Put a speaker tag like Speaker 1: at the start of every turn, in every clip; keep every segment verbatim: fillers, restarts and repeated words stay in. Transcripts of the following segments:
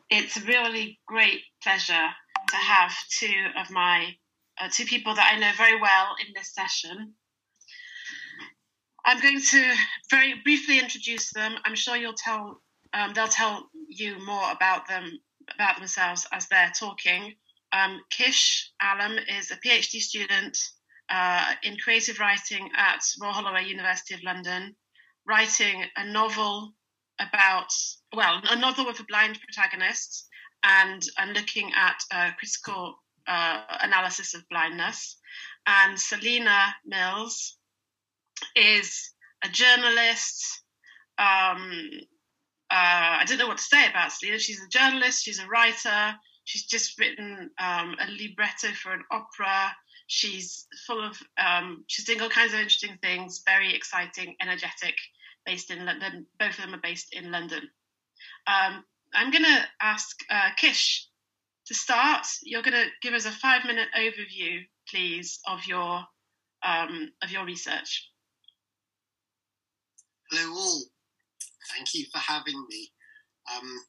Speaker 1: it's a really great pleasure to have two of my, uh, two people that I know very well in this session. I'm going to very briefly introduce them. I'm sure you'll tell, um, they'll tell you more about them, about themselves as they're talking. Um, Kish Alam is a PhD student uh, in creative writing at Royal Holloway University of London, writing a novel about, well, a novel with a blind protagonist and, and looking at uh, critical uh, analysis of blindness. And Selina Mills is a journalist. Um, uh, I don't know what to say about Selina. She's a journalist, she's a writer, she's just written um, a libretto for an opera. She's full of, um, she's doing all kinds of interesting things, very exciting, energetic, based in London. Both of them are based in London. Um, I'm going to ask uh, Kish to start. You're going to give us a five-minute overview, please, of your um, of your research.
Speaker 2: Hello all. Thank you for having me. Um,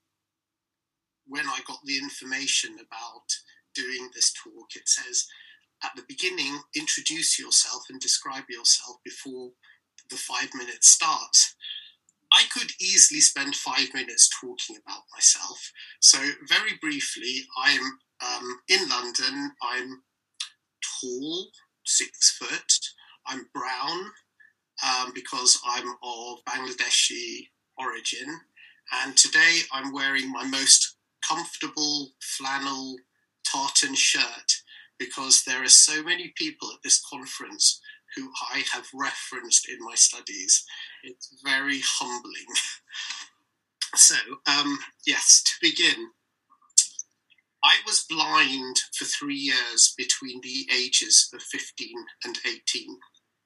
Speaker 2: when I got the information about doing this talk, it says at the beginning, introduce yourself and describe yourself before the five minutes starts. I could easily spend five minutes talking about myself. So very briefly, I'm um, in London. I'm tall, six foot. I'm brown. Um, because I'm of Bangladeshi origin, and today I'm wearing my most comfortable flannel tartan shirt because there are so many people at this conference who I have referenced in my studies. It's very humbling. So, um, yes, to begin, I was blind for three years between the ages of fifteen and eighteen.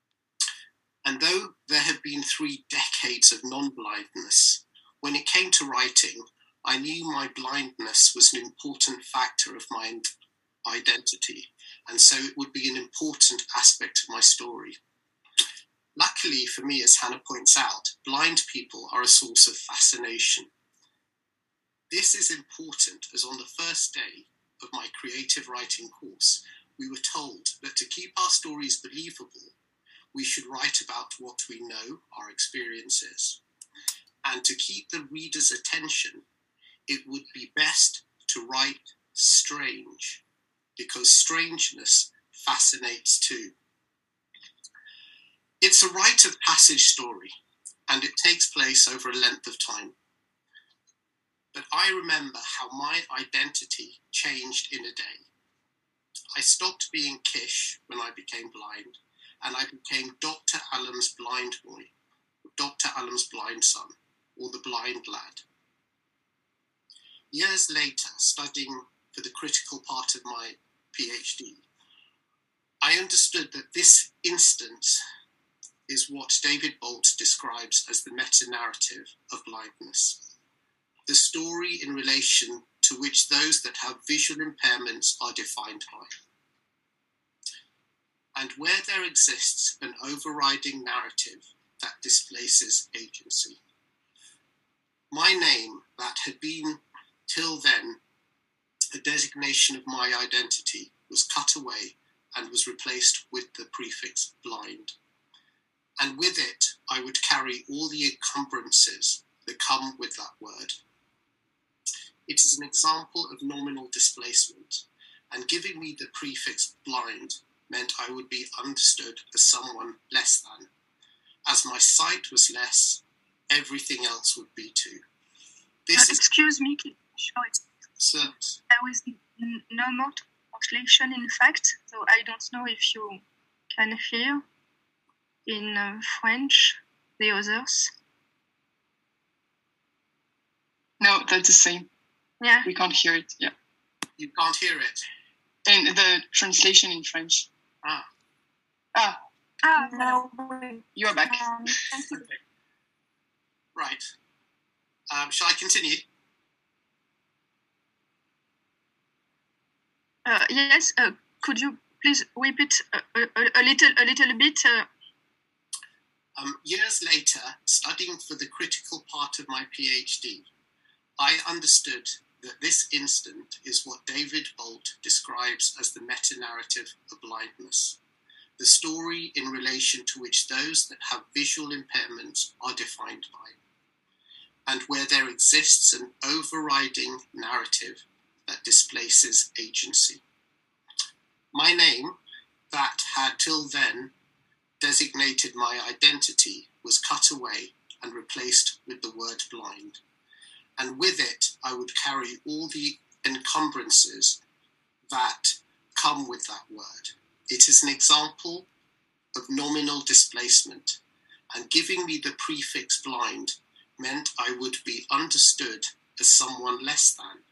Speaker 2: And though there had been three decades of non-blindness, when it came to writing, I knew my blindness was an important factor of my identity, and so it would be an important aspect of my story. Luckily for me, as Hannah points out, blind people are a source of fascination. This is important as on the first day of my creative writing course, we were told that to keep our stories believable, we should write about what we know, our experiences. And to keep the reader's attention, it would be best to write strange, because strangeness fascinates too. It's a rite of passage story, and it takes place over a length of time. But I remember how my identity changed in a day. I stopped being Kish when I became blind, and I became Doctor Alam's blind boy, Doctor Alam's blind son, or the blind lad. Years later, studying for the critical part of my PhD, I understood that this instance is what David Bolt describes as the meta-narrative of blindness, the story in relation to which those that have visual impairments are defined by. And where there exists an overriding narrative that displaces agency. My name, that had been till then a designation of my identity, was cut away and was replaced with the prefix blind. And with it, I would carry all the encumbrances that come with that word. It is an example of nominal displacement, and giving me the prefix blind meant I would be understood as someone less than. As my sight was less, everything else would be too. This
Speaker 3: uh,
Speaker 2: is
Speaker 3: excuse me, sure,
Speaker 2: so,
Speaker 3: there is n- no more translation in fact, so I don't know if you can hear in uh, French the others.
Speaker 4: No, that's the same.
Speaker 3: Yeah.
Speaker 4: We can't hear it, yeah.
Speaker 2: You can't hear it?
Speaker 4: And the translation in French.
Speaker 2: Ah.
Speaker 4: Ah.
Speaker 3: Ah, no.
Speaker 4: You are back.
Speaker 3: Um,
Speaker 2: okay. Right. Um, shall I continue?
Speaker 3: Uh, yes, uh, could you please repeat a, a, a little a little bit? Uh...
Speaker 2: Um, years later, studying for the critical part of my PhD, I understood that this instant is what David Bolt describes as the meta-narrative of blindness, the story in relation to which those that have visual impairments are defined by, and where there exists an overriding narrative that displaces agency. My name, that had till then designated my identity, was cut away and replaced with the word blind. And with it, I would carry all the encumbrances that come with that word. It is an example of nominal displacement, and giving me the prefix blind meant I would be understood as someone less than.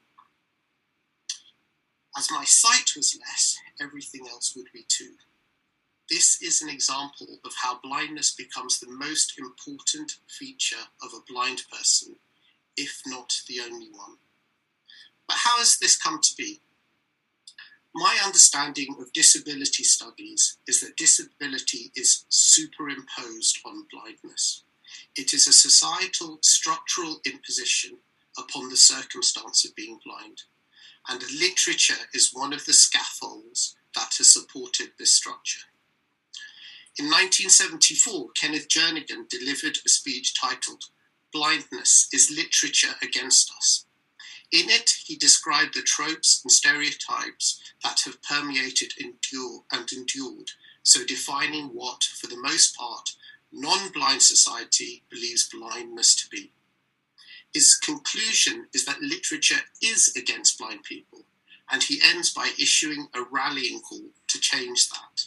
Speaker 2: As my sight was less, everything else would be too. This is an example of how blindness becomes the most important feature of a blind person, if not the only one. But how has this come to be? My understanding of disability studies is that disability is superimposed on blindness. It is a societal structural imposition upon the circumstance of being blind, and literature is one of the scaffolds that has supported this structure. In nineteen seventy-four, Kenneth Jernigan delivered a speech titled "Blindness is Literature Against Us." In it, he described the tropes and stereotypes that have permeated endure, and endured, so defining what, for the most part, non-blind society believes blindness to be. His conclusion is that literature is against blind people, and he ends by issuing a rallying call to change that.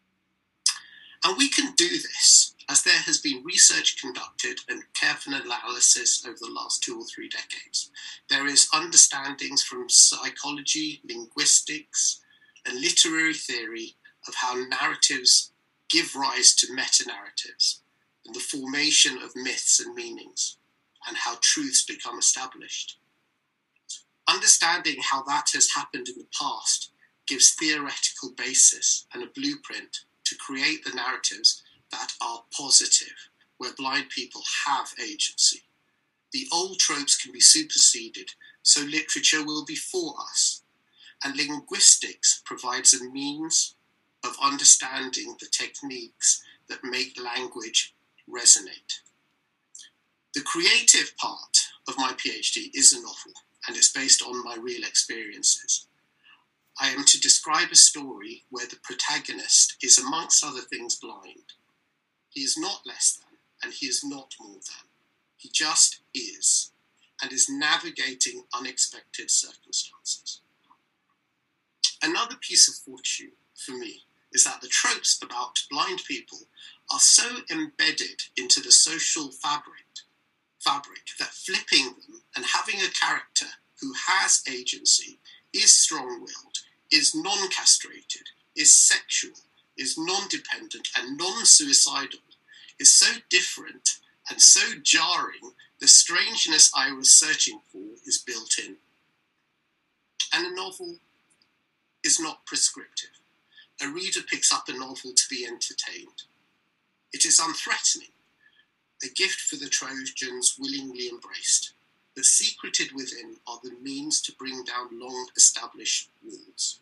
Speaker 2: And we can do this, as there has been research conducted and careful analysis over the last two or three decades. There is understandings from psychology, linguistics, and literary theory of how narratives give rise to meta-narratives and the formation of myths and meanings, and how truths become established. Understanding how that has happened in the past gives theoretical basis and a blueprint to create the narratives that are positive, where blind people have agency. The old tropes can be superseded, so literature will be for us. And linguistics provides a means of understanding the techniques that make language resonate. The creative part of my PhD is a novel, and it's based on my real experiences. I am to describe a story where the protagonist is, amongst other things, blind. He is not less than, and he is not more than. He just is, and is navigating unexpected circumstances. Another piece of fortune for me is that the tropes about blind people are so embedded into the social fabric, fabric that flipping them and having a character who has agency, is strong-willed, is non-castrated, is sexual, is non-dependent and non-suicidal, is so different and so jarring, the strangeness I was searching for is built in. And a novel is not prescriptive. A reader picks up a novel to be entertained. It is unthreatening, a gift for the Trojans willingly embraced, but secreted within are the means to bring down long-established walls.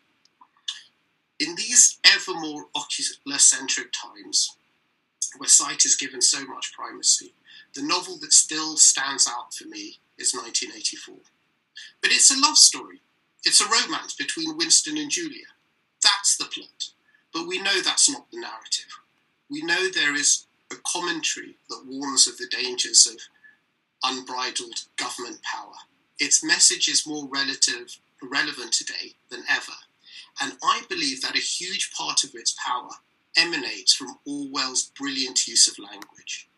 Speaker 2: In these ever more ocular-centric times, where sight is given so much primacy, the novel that still stands out for me is nineteen eighty-four. But it's a love story. It's a romance between Winston and Julia. That's the plot. But we know that's not the narrative. We know there is a commentary that warns of the dangers of unbridled government power. Its message is more relative, relevant today than ever. And I believe that a huge part of its power emanates from Orwell's brilliant use of language.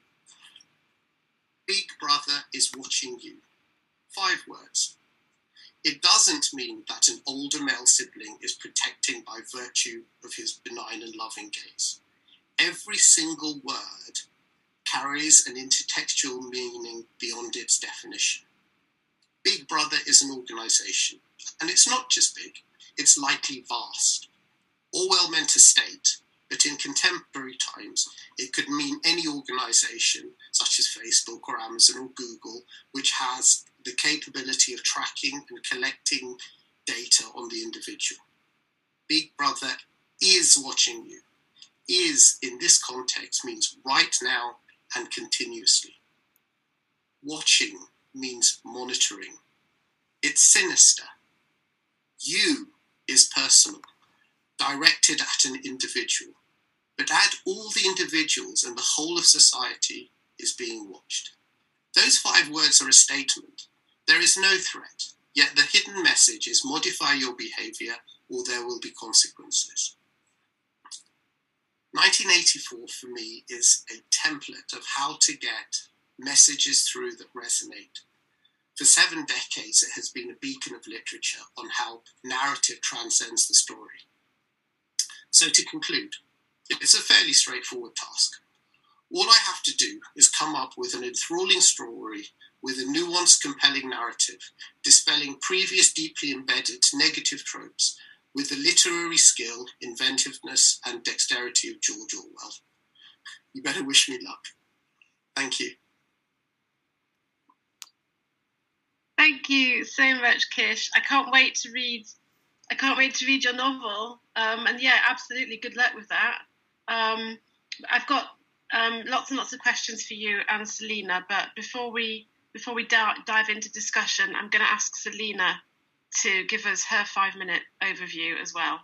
Speaker 2: Big Brother is watching you. Five words. It doesn't mean that an older male sibling is protecting by virtue of his benign and loving gaze. Every single word carries an intertextual meaning beyond its definition. Big Brother is an organisation, and it's not just big, it's likely vast. Orwell meant a state, but in contemporary times, it could mean any organisation, such as Facebook or Amazon or Google, which has the capability of tracking and collecting data on the individual. Big Brother is watching you. Is, in this context, means right now and continuously. Watching means monitoring. It's sinister. You is personal, directed at an individual. But add all the individuals and the whole of society is being watched. Those five words are a statement. There is no threat, yet the hidden message is modify your behavior or there will be consequences. nineteen eighty-four for me is a template of how to get messages through that resonate. For seven decades, it has been a beacon of literature on how narrative transcends the story. So to conclude, it's a fairly straightforward task. All I have to do is come up with an enthralling story with a nuanced, compelling narrative, dispelling previous deeply embedded negative tropes with the literary skill, inventiveness, and dexterity of George Orwell. You better wish me luck. Thank you.
Speaker 1: Thank you so much, Kish. I can't wait to read. I can't wait to read your novel. Um, and yeah, absolutely. Good luck with that. Um, I've got um, lots and lots of questions for you and Selina. But before we before we da- dive into discussion, I'm going to ask Selina to give us her five-minute overview as well.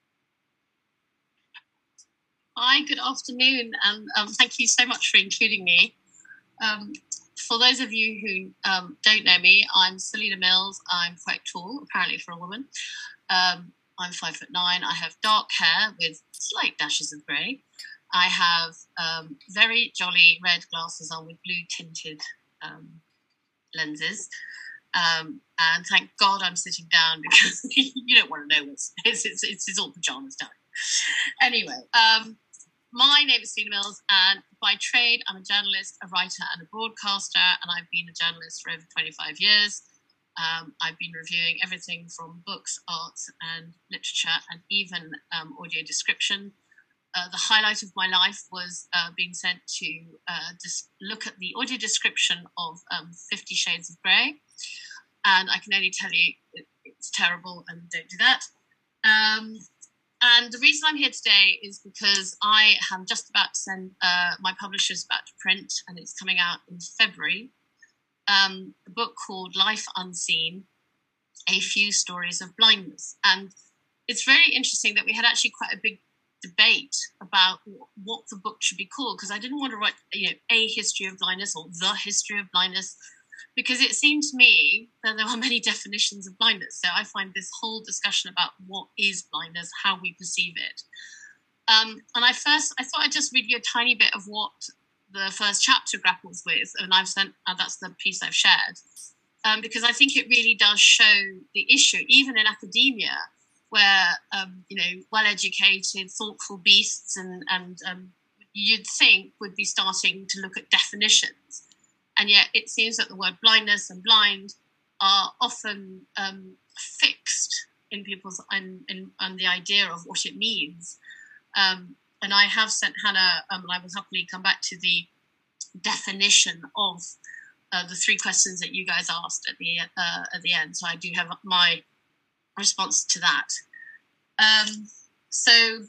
Speaker 5: Hi, good afternoon, and um, thank you so much for including me. Um, for those of you who um, don't know me, I'm Selina Mills. I'm quite tall, apparently for a woman. Um, I'm five foot nine. I have dark hair with slight dashes of grey. I have um, very jolly red glasses on with blue tinted um, lenses. Um, and thank God I'm sitting down because you don't want to know what's it's it's, it's, it's all pajamas time. Anyway, um, my name is Selina Mills, and by trade I'm a journalist, a writer, and a broadcaster. And I've been a journalist for over twenty-five years. Um, I've been reviewing everything from books, arts, and literature, and even um, audio description. Uh, the highlight of my life was uh, being sent to uh, just look at the audio description of um, Fifty Shades of Grey. And I can only tell you it, it's terrible and don't do that. Um, and the reason I'm here today is because I am just about to send, uh, my publisher's about to print, and it's coming out in February, um, a book called Life Unseen, A Few Stories of Blindness. And it's very interesting that we had actually quite a big debate about what the book should be called, because I didn't want to write, you know, a history of blindness or the history of blindness, because it seemed to me that there are many definitions of blindness. So I find this whole discussion about what is blindness, how we perceive it. Um, and I first, I thought I'd just read you a tiny bit of what the first chapter grapples with, and I've sent, uh, that's the piece I've shared, um, because I think it really does show the issue, even in academia, where, um, you know, well-educated, thoughtful beasts and, and um, you'd think would be starting to look at definitions. And yet it seems that the word blindness and blind are often um, fixed in people's, and, and, and the idea of what it means. Um, and I have sent Hannah, um, and I will happily come back to the definition of uh, the three questions that you guys asked at the uh, at the end. So I do have my response to that. Um, so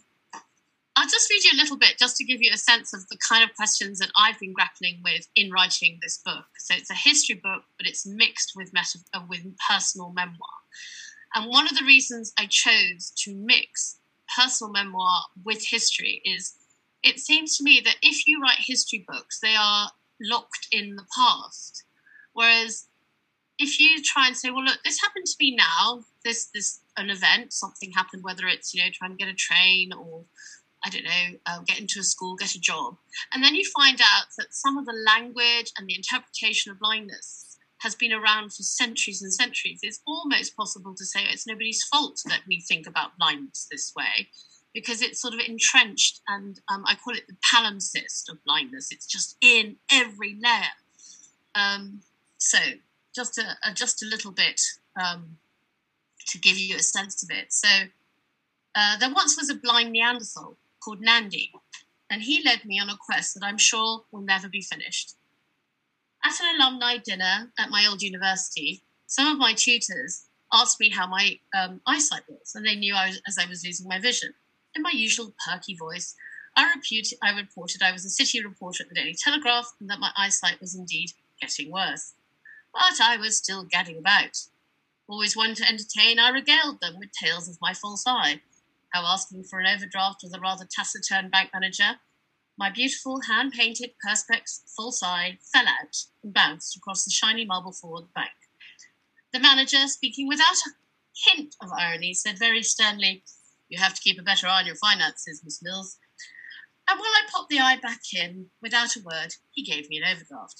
Speaker 5: I'll just read you a little bit just to give you a sense of the kind of questions that I've been grappling with in writing this book. So it's a history book, but it's mixed with meta- uh, with personal memoir. And one of the reasons I chose to mix personal memoir with history is it seems to me that if you write history books, they are locked in the past. Whereas if you try and say, well, look, this happened to me now, this, this, an event, something happened, whether it's, you know, trying to get a train or, I don't know, uh, get into a school, get a job. And then you find out that some of the language and the interpretation of blindness has been around for centuries and centuries. It's almost possible to say it's nobody's fault that we think about blindness this way, because it's sort of entrenched, and um, I call it the palimpsest of blindness. It's just in every layer. Um, so just a, a, just a little bit um, to give you a sense of it. So uh, there once was a blind Neanderthal called Nandi, and he led me on a quest that I'm sure will never be finished. At an alumni dinner at my old university, some of my tutors asked me how my um, eyesight was, and they knew I was, as I was losing my vision. In my usual perky voice, I, repute, I reported I was a city reporter at the Daily Telegraph and that my eyesight was indeed getting worse. But I was still gadding about. Always one to entertain, I regaled them with tales of my false eye, how asking for an overdraft with a rather taciturn bank manager, my beautiful hand-painted perspex false eye fell out and bounced across the shiny marble floor of the bank. The manager, speaking without a hint of irony, said very sternly, "You have to keep a better eye on your finances, Miss Mills." And while I popped the eye back in, without a word, he gave me an overdraft.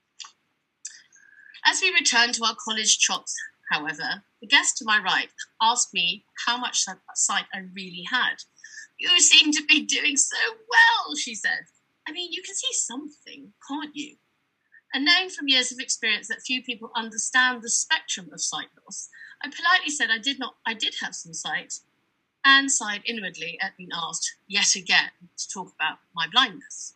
Speaker 5: As we returned to our college trots, however, the guest to my right asked me how much sight I really had. "You seem to be doing so well," she said. "I mean, you can see something, can't you?" And knowing from years of experience that few people understand the spectrum of sight loss, I politely said I did not. I did have some sight, and sighed inwardly at being asked yet again to talk about my blindness.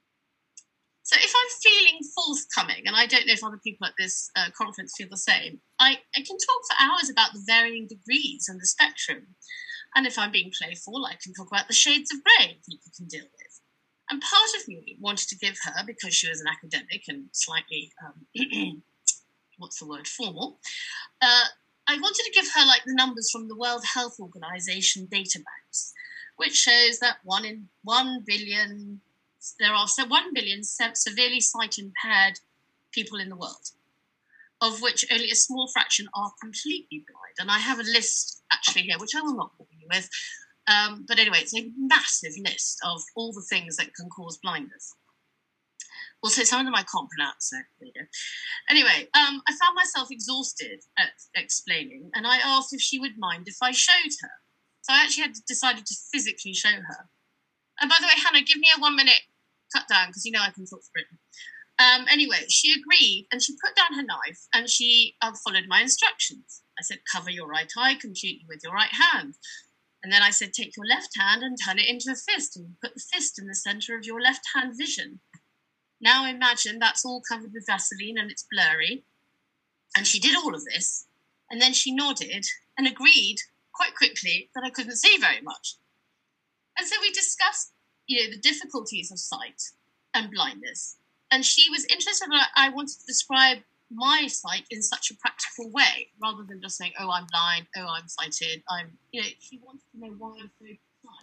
Speaker 5: So if I'm feeling forthcoming, and I don't know if other people at this uh, conference feel the same, I, I can talk for hours about the varying degrees and the spectrum. And if I'm being playful, I can talk about the shades of grey people can deal with. And part of me wanted to give her, because she was an academic and slightly, um, what's the word, formal, uh, I wanted to give her like the numbers from the World Health Organization databanks, which shows that one in one billion, there are so one billion severely sight impaired people in the world, of which only a small fraction are completely blind. And I have a list actually here, which I will not bore you with. Um, but anyway, it's a massive list of all the things that can cause blindness. Also, some of them I can't pronounce, so there you go. Anyway, um, I found myself exhausted at explaining, and I asked if she would mind if I showed her. So I actually had decided to physically show her. And by the way, Hannah, give me a one minute cut down, because you know I can talk for Britain. Um, anyway, she agreed, and she put down her knife, and she uh, followed my instructions. I said, "Cover your right eye completely with your right hand." And then I said, "Take your left hand and turn it into a fist, and put the fist in the centre of your left hand vision. Now imagine that's all covered with Vaseline and it's blurry." And she did all of this, and then she nodded and agreed quite quickly that I couldn't see very much. And so we discussed, you know, the difficulties of sight and blindness. And she was interested that I wanted to describe my sight in such a practical way, rather than just saying, "Oh, I'm blind, oh, I'm sighted, I'm," you know, she wanted to know why I'm so blind.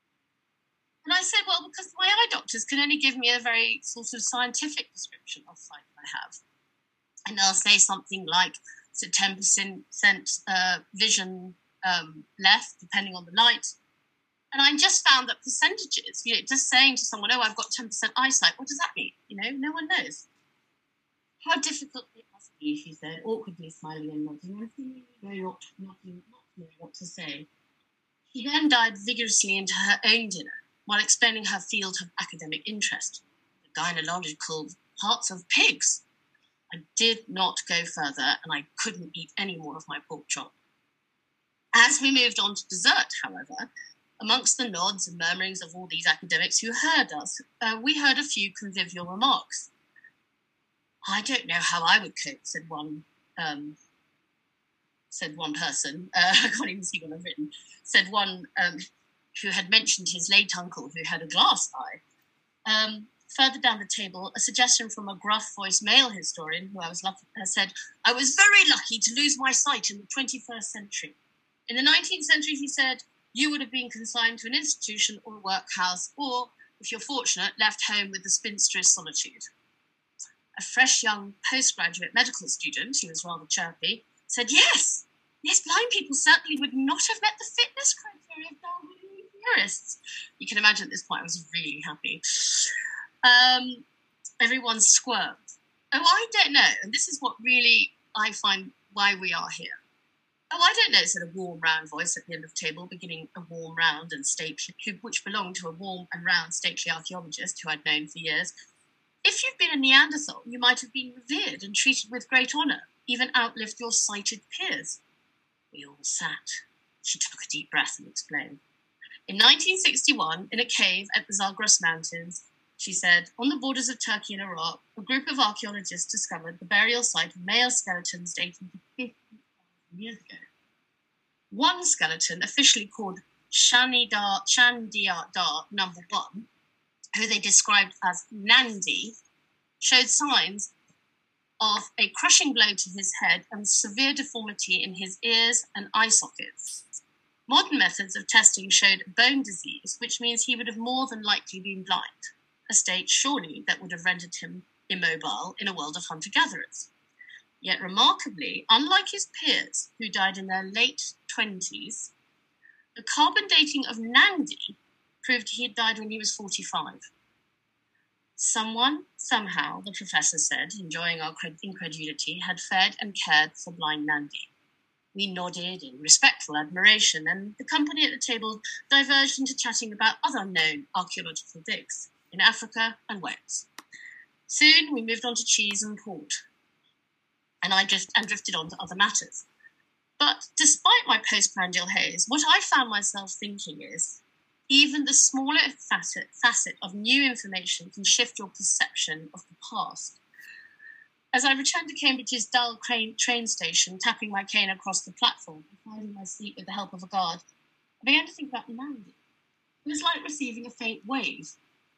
Speaker 5: And I said, well, because my eye doctors can only give me a very sort of scientific description of sight that I have. And they'll say something like, so ten percent uh, vision um, left, depending on the light. And I just found that percentages, you know, just saying to someone, "Oh, I've got ten percent eyesight," what does that mean? You know, no one knows. "How difficult it must be," she said, awkwardly smiling and nodding, and seemingly very not, not, not knowing what to say. She then dived vigorously into her own dinner, while explaining her field of academic interest, the gynecological parts of pigs. I did not go further, and I couldn't eat any more of my pork chop. As we moved on to dessert, however, amongst the nods and murmurings of all these academics who heard us, uh, we heard a few convivial remarks. "I don't know how I would cope," said one um, said one person. Uh, I can't even see what I've written. Said one um, who had mentioned his late uncle who had a glass eye. Um, further down the table, a suggestion from a gruff-voiced male historian who I was lucky uh, said, "I was very lucky to lose my sight in the twenty-first century. In the nineteenth century," he said, "you would have been consigned to an institution or a workhouse, or, if you're fortunate, left home with the spinster's solitude." A fresh young postgraduate medical student, who was rather chirpy, said, yes, yes, blind people certainly would not have met the fitness criteria of Darwinian theorists. You can imagine at this point I was really happy. Um, everyone squirmed. "Oh, I don't know," and this is what really I find why we are here. "Oh, I don't know," said a warm, round voice at the end of the table, beginning a warm, round and stately, which belonged to a warm and round, stately archaeologist who I'd known for years. "If you'd been a Neanderthal, you might have been revered and treated with great honour, even outlived your sighted peers." We all sat. She took a deep breath and explained. "In nineteen sixty-one, in a cave at the Zagros Mountains, She said, on the borders of Turkey and Iraq, a group of archaeologists discovered the burial site of male skeletons dating to fifty thousand years ago. One skeleton, officially called Shanidar, Shandiadar number one, who they described as Nandi, showed signs of a crushing blow to his head and severe deformity in his ears and eye sockets. Modern methods of testing showed bone disease, which means he would have more than likely been blind, a state surely that would have rendered him immobile in a world of hunter-gatherers. Yet remarkably, unlike his peers, who died in their late twenties, the carbon dating of Nandi proved he had died when he was forty-five. Someone, somehow, the professor said, enjoying our incredulity, had fed and cared for blind Nandi. We nodded in respectful admiration, and the company at the table diverged into chatting about other known archaeological digs in Africa and Wales. Soon we moved on to cheese and port, and I drift, and drifted on to other matters. But despite my postprandial haze, what I found myself thinking is, even the smaller facet, facet of new information can shift your perception of the past. As I returned to Cambridge's Dull train, train station, tapping my cane across the platform and finding my seat with the help of a guard, I began to think about Nandi. It was like receiving a faint wave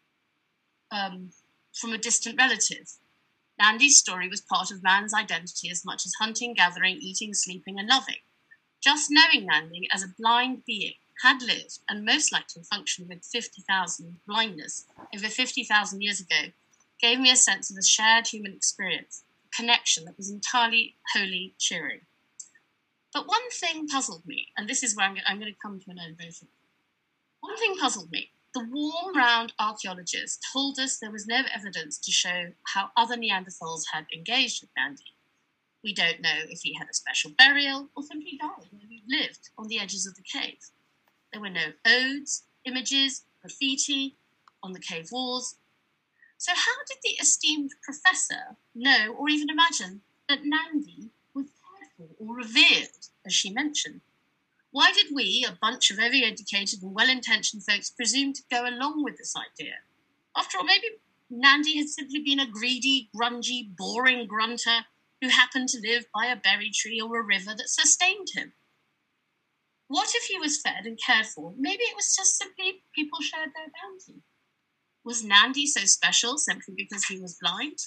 Speaker 5: um, from a distant relative. Nandi's story was part of man's identity as much as hunting, gathering, eating, sleeping, and loving. Just knowing Nandi as a blind being had lived and most likely functioned with fifty thousand blindness over fifty thousand years ago gave me a sense of a shared human experience, a connection that was entirely wholly cheering. But one thing puzzled me, and this is where I'm, I'm going to come to an end very soon. One thing puzzled me. The warm, round archaeologists told us there was no evidence to show how other Neanderthals had engaged with Nandi. We don't know if he had a special burial or simply died where he lived on the edges of the cave. There were no odes, images, graffiti on the cave walls. So how did the esteemed professor know or even imagine that Nandi was cared for or revered, as she mentioned? Why did we, a bunch of very educated and well-intentioned folks, presume to go along with this idea? After all, maybe Nandi had simply been a greedy, grungy, boring grunter who happened to live by a berry tree or a river that sustained him. What if he was fed and cared for? Maybe it was just simply people shared their bounty. Was Nandi so special simply because he was blind?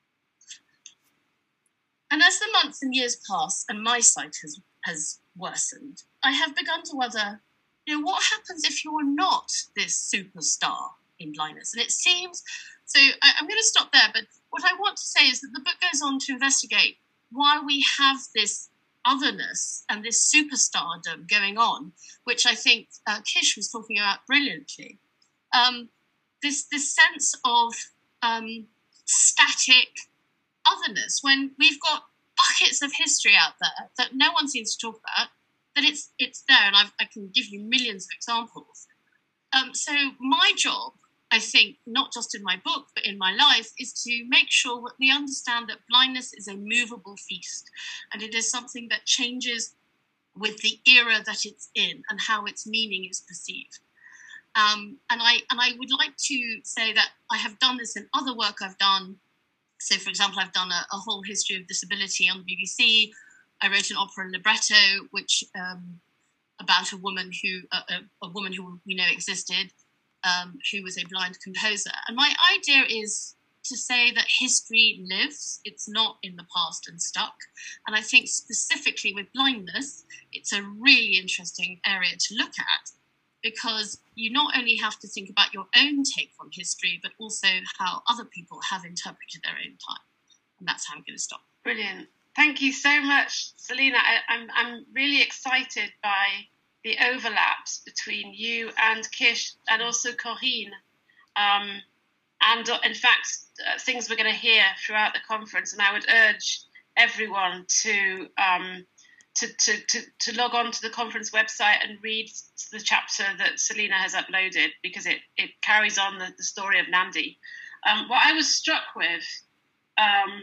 Speaker 5: And as the months and years pass and my sight has, has worsened, I have begun to wonder, you know, what happens if you're not this superstar in blindness? And it seems, so I, I'm going to stop there, but what I want to say is that the book goes on to investigate why we have this otherness and this superstardom going on, which I think uh, Kish was talking about brilliantly. Um, this this sense of um, static otherness, when we've got buckets of history out there that no one seems to talk about, that it's it's there, and I've, I can give you millions of examples. Um, so my job, I think, not just in my book, but in my life, is to make sure that we understand that blindness is a movable feast, and it is something that changes with the era that it's in and how its meaning is perceived. Um, and I and I would like to say that I have done this in other work I've done. So, for example, I've done a, a whole history of disability on the B B C. I wrote an opera libretto, which um, about a woman who uh, a, a woman who we know existed, um, who was a blind composer. And my idea is to say that history lives; it's not in the past and stuck. And I think specifically with blindness, it's a really interesting area to look at, because you not only have to think about your own take on history, but also how other people have interpreted their own time. And that's how I'm going to stop.
Speaker 1: Brilliant. Thank you so much, Selina. I, I'm I'm really excited by the overlaps between you and Kish and also Corinne. Um, and uh, in fact, uh, things we're going to hear throughout the conference. And I would urge everyone to um, To, to, to, to log on to the conference website and read the chapter that Selina has uploaded, because it, it carries on the, the story of Nandi. Um, what I was struck with um,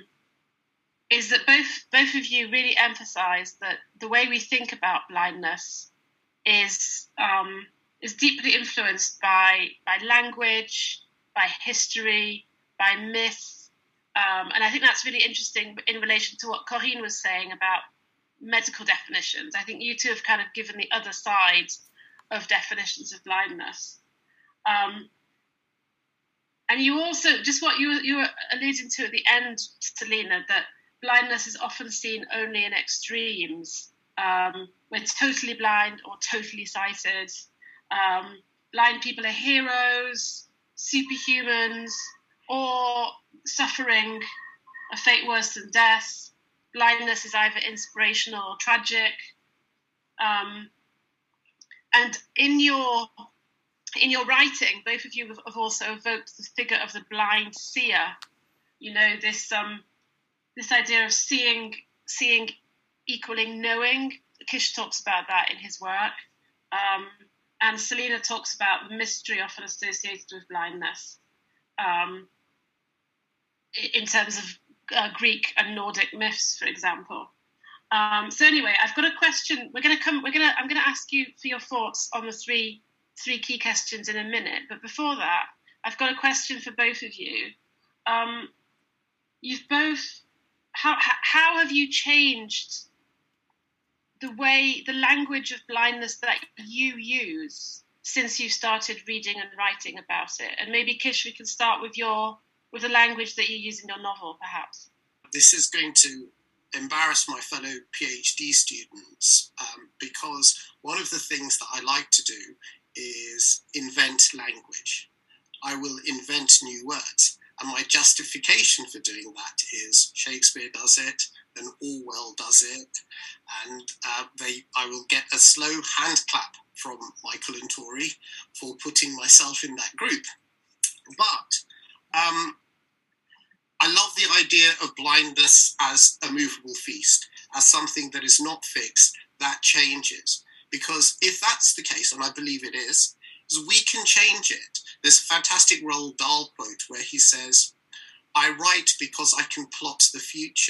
Speaker 1: is that both both of you really emphasised that the way we think about blindness is um, is deeply influenced by by language, by history, by myth. Um, and I think that's really interesting in relation to what Corinne was saying about medical definitions. I think you two have kind of given the other side of definitions of blindness. Um, and you also, just what you, you were alluding to at the end, Selina, that blindness is often seen only in extremes. Um, we're totally blind or totally sighted. Um, blind people are heroes, superhumans, or suffering a fate worse than death. Blindness is either inspirational or tragic. Um, and in your in your writing, both of you have also evoked the figure of the blind seer. You know, this um, this idea of seeing seeing equaling knowing. Kish talks about that in his work. Um, and Selina talks about the mystery often associated with blindness um, in terms of uh, Greek and Nordic myths, for example. Um, so anyway, I've got a question. We're going to come. We're going to. I'm going to ask you for your thoughts on the three three key questions in a minute. But before that, I've got a question for both of you. Um, you've both. How how have you changed the way, the language of blindness that you use since you started reading and writing about it? And maybe, Kish, we can start with your with the language that you use in your novel, perhaps.
Speaker 2: This is going to embarrass my fellow PhD students um, because one of the things that I like to do is invent language. I will invent new words. And my justification for doing that is Shakespeare does it, and Orwell does it, and uh, they, I will get a slow hand clap from Michael and Tori for putting myself in that group. But um, I love the idea of blindness as a movable feast, as something that is not fixed, that changes. Because if that's the case, and I believe it is, is we can change it. There's a fantastic Roald Dahl quote where he says, "I write because I can plot the future."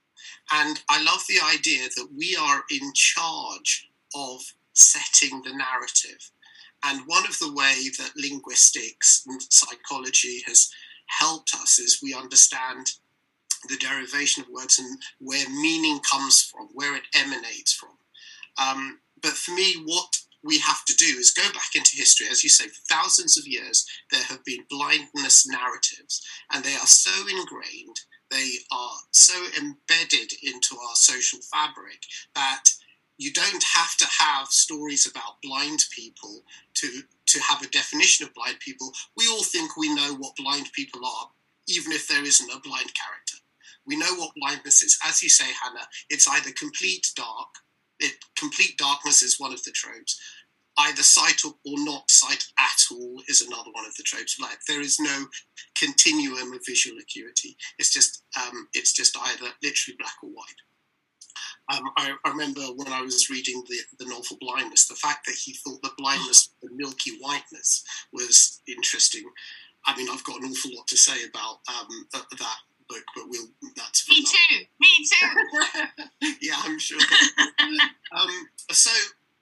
Speaker 2: And I love the idea that we are in charge of setting the narrative. And one of the ways that linguistics and psychology has helped us is we understand the derivation of words and where meaning comes from, where it emanates from. Um, but for me, what we have to do is go back into history. As you say, for thousands of years, there have been blindness narratives, and they are so ingrained, they are so embedded into our social fabric that you don't have to have stories about blind people to, to have a definition of blind people. We all think we know what blind people are, even if there isn't a blind character. We know what blindness is. As you say, Hannah, it's either complete dark, It, complete darkness is one of the tropes. Either sight or, or not sight at all is another one of the tropes. Like there is no continuum of visual acuity. It's just um, it's just either literally black or white. Um, I, I remember when I was reading the, the novel Blindness, the fact that he thought that blindness, the milky whiteness, was interesting. I mean, I've got an awful lot to say about um, that book, but we'll. That's for
Speaker 5: me too. Me too.
Speaker 2: Yeah, I'm sure. um, so,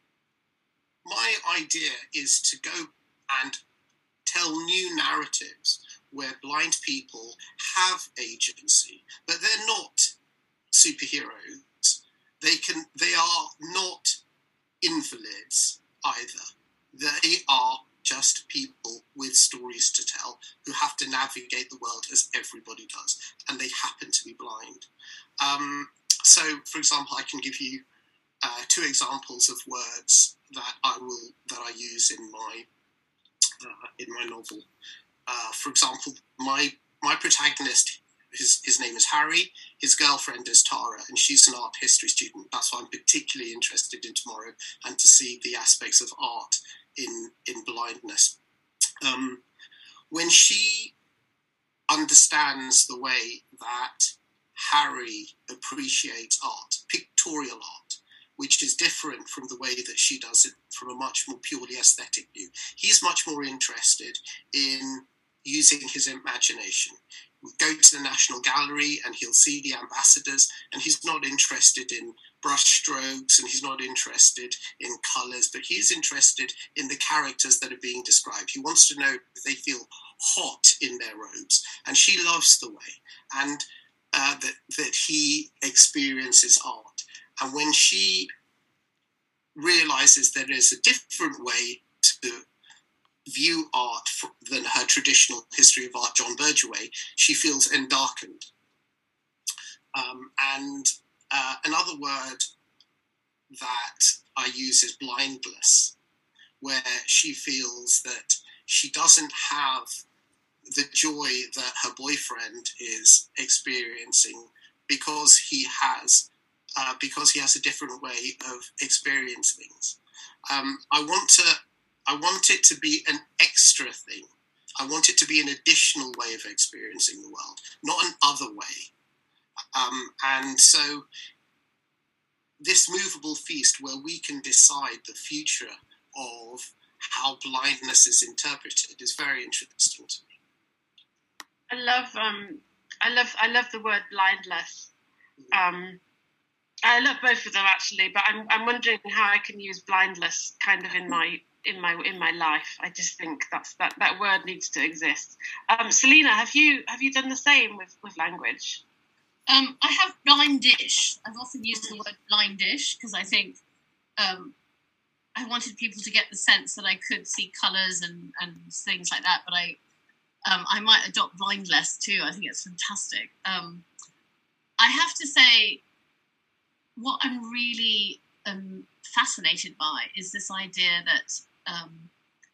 Speaker 2: my idea is to go and tell new narratives where blind people have agency, but they're not superheroes. They can. They are not invalids either. They are just people with stories to tell who have to navigate the world as everybody does, and they happen to be blind. Um, so, for example, I can give you uh, two examples of words that I will that I use in my uh, in my novel. Uh, for example, my my protagonist, his his name is Harry. His girlfriend is Tara, and she's an art history student. That's why I'm particularly interested in tomorrow, and to see the aspects of art in in blindness. Um, when she understands the way that Harry appreciates art, pictorial art, which is different from the way that she does it from a much more purely aesthetic view, he's much more interested in using his imagination. We'll go to the National Gallery and he'll see the ambassadors, and he's not interested in brushstrokes, and he's not interested in colours, but he is interested in the characters that are being described. He wants to know if they feel hot in their robes, and she loves the way and uh, that, that he experiences art. And when she realises that there's a different way to view art than her traditional history of art, John Berger way, she feels endarkened. Um, and uh, another word that I use is blindless, where she feels that she doesn't have the joy that her boyfriend is experiencing because he has uh, because he has a different way of experiencing things. Um, I want to I want it to be an extra thing. I want it to be an additional way of experiencing the world, not an other way. Um, and so this movable feast where we can decide the future of how blindness is interpreted is very interesting to me.
Speaker 1: I love, um, I love, I love the word blindless. Um, I love both of them actually, but I'm, I'm wondering how I can use blindless kind of in my, in my, in my life. I just think that's that that word needs to exist. Um, Selina, have you have you done the same with, with language?
Speaker 5: Um, I have blindish. I've often used the word blindish because I think um, I wanted people to get the sense that I could see colours and, and things like that, but I um, I might adopt blindless too. I think it's fantastic. Um, I have to say, what I'm really um, fascinated by is this idea that um,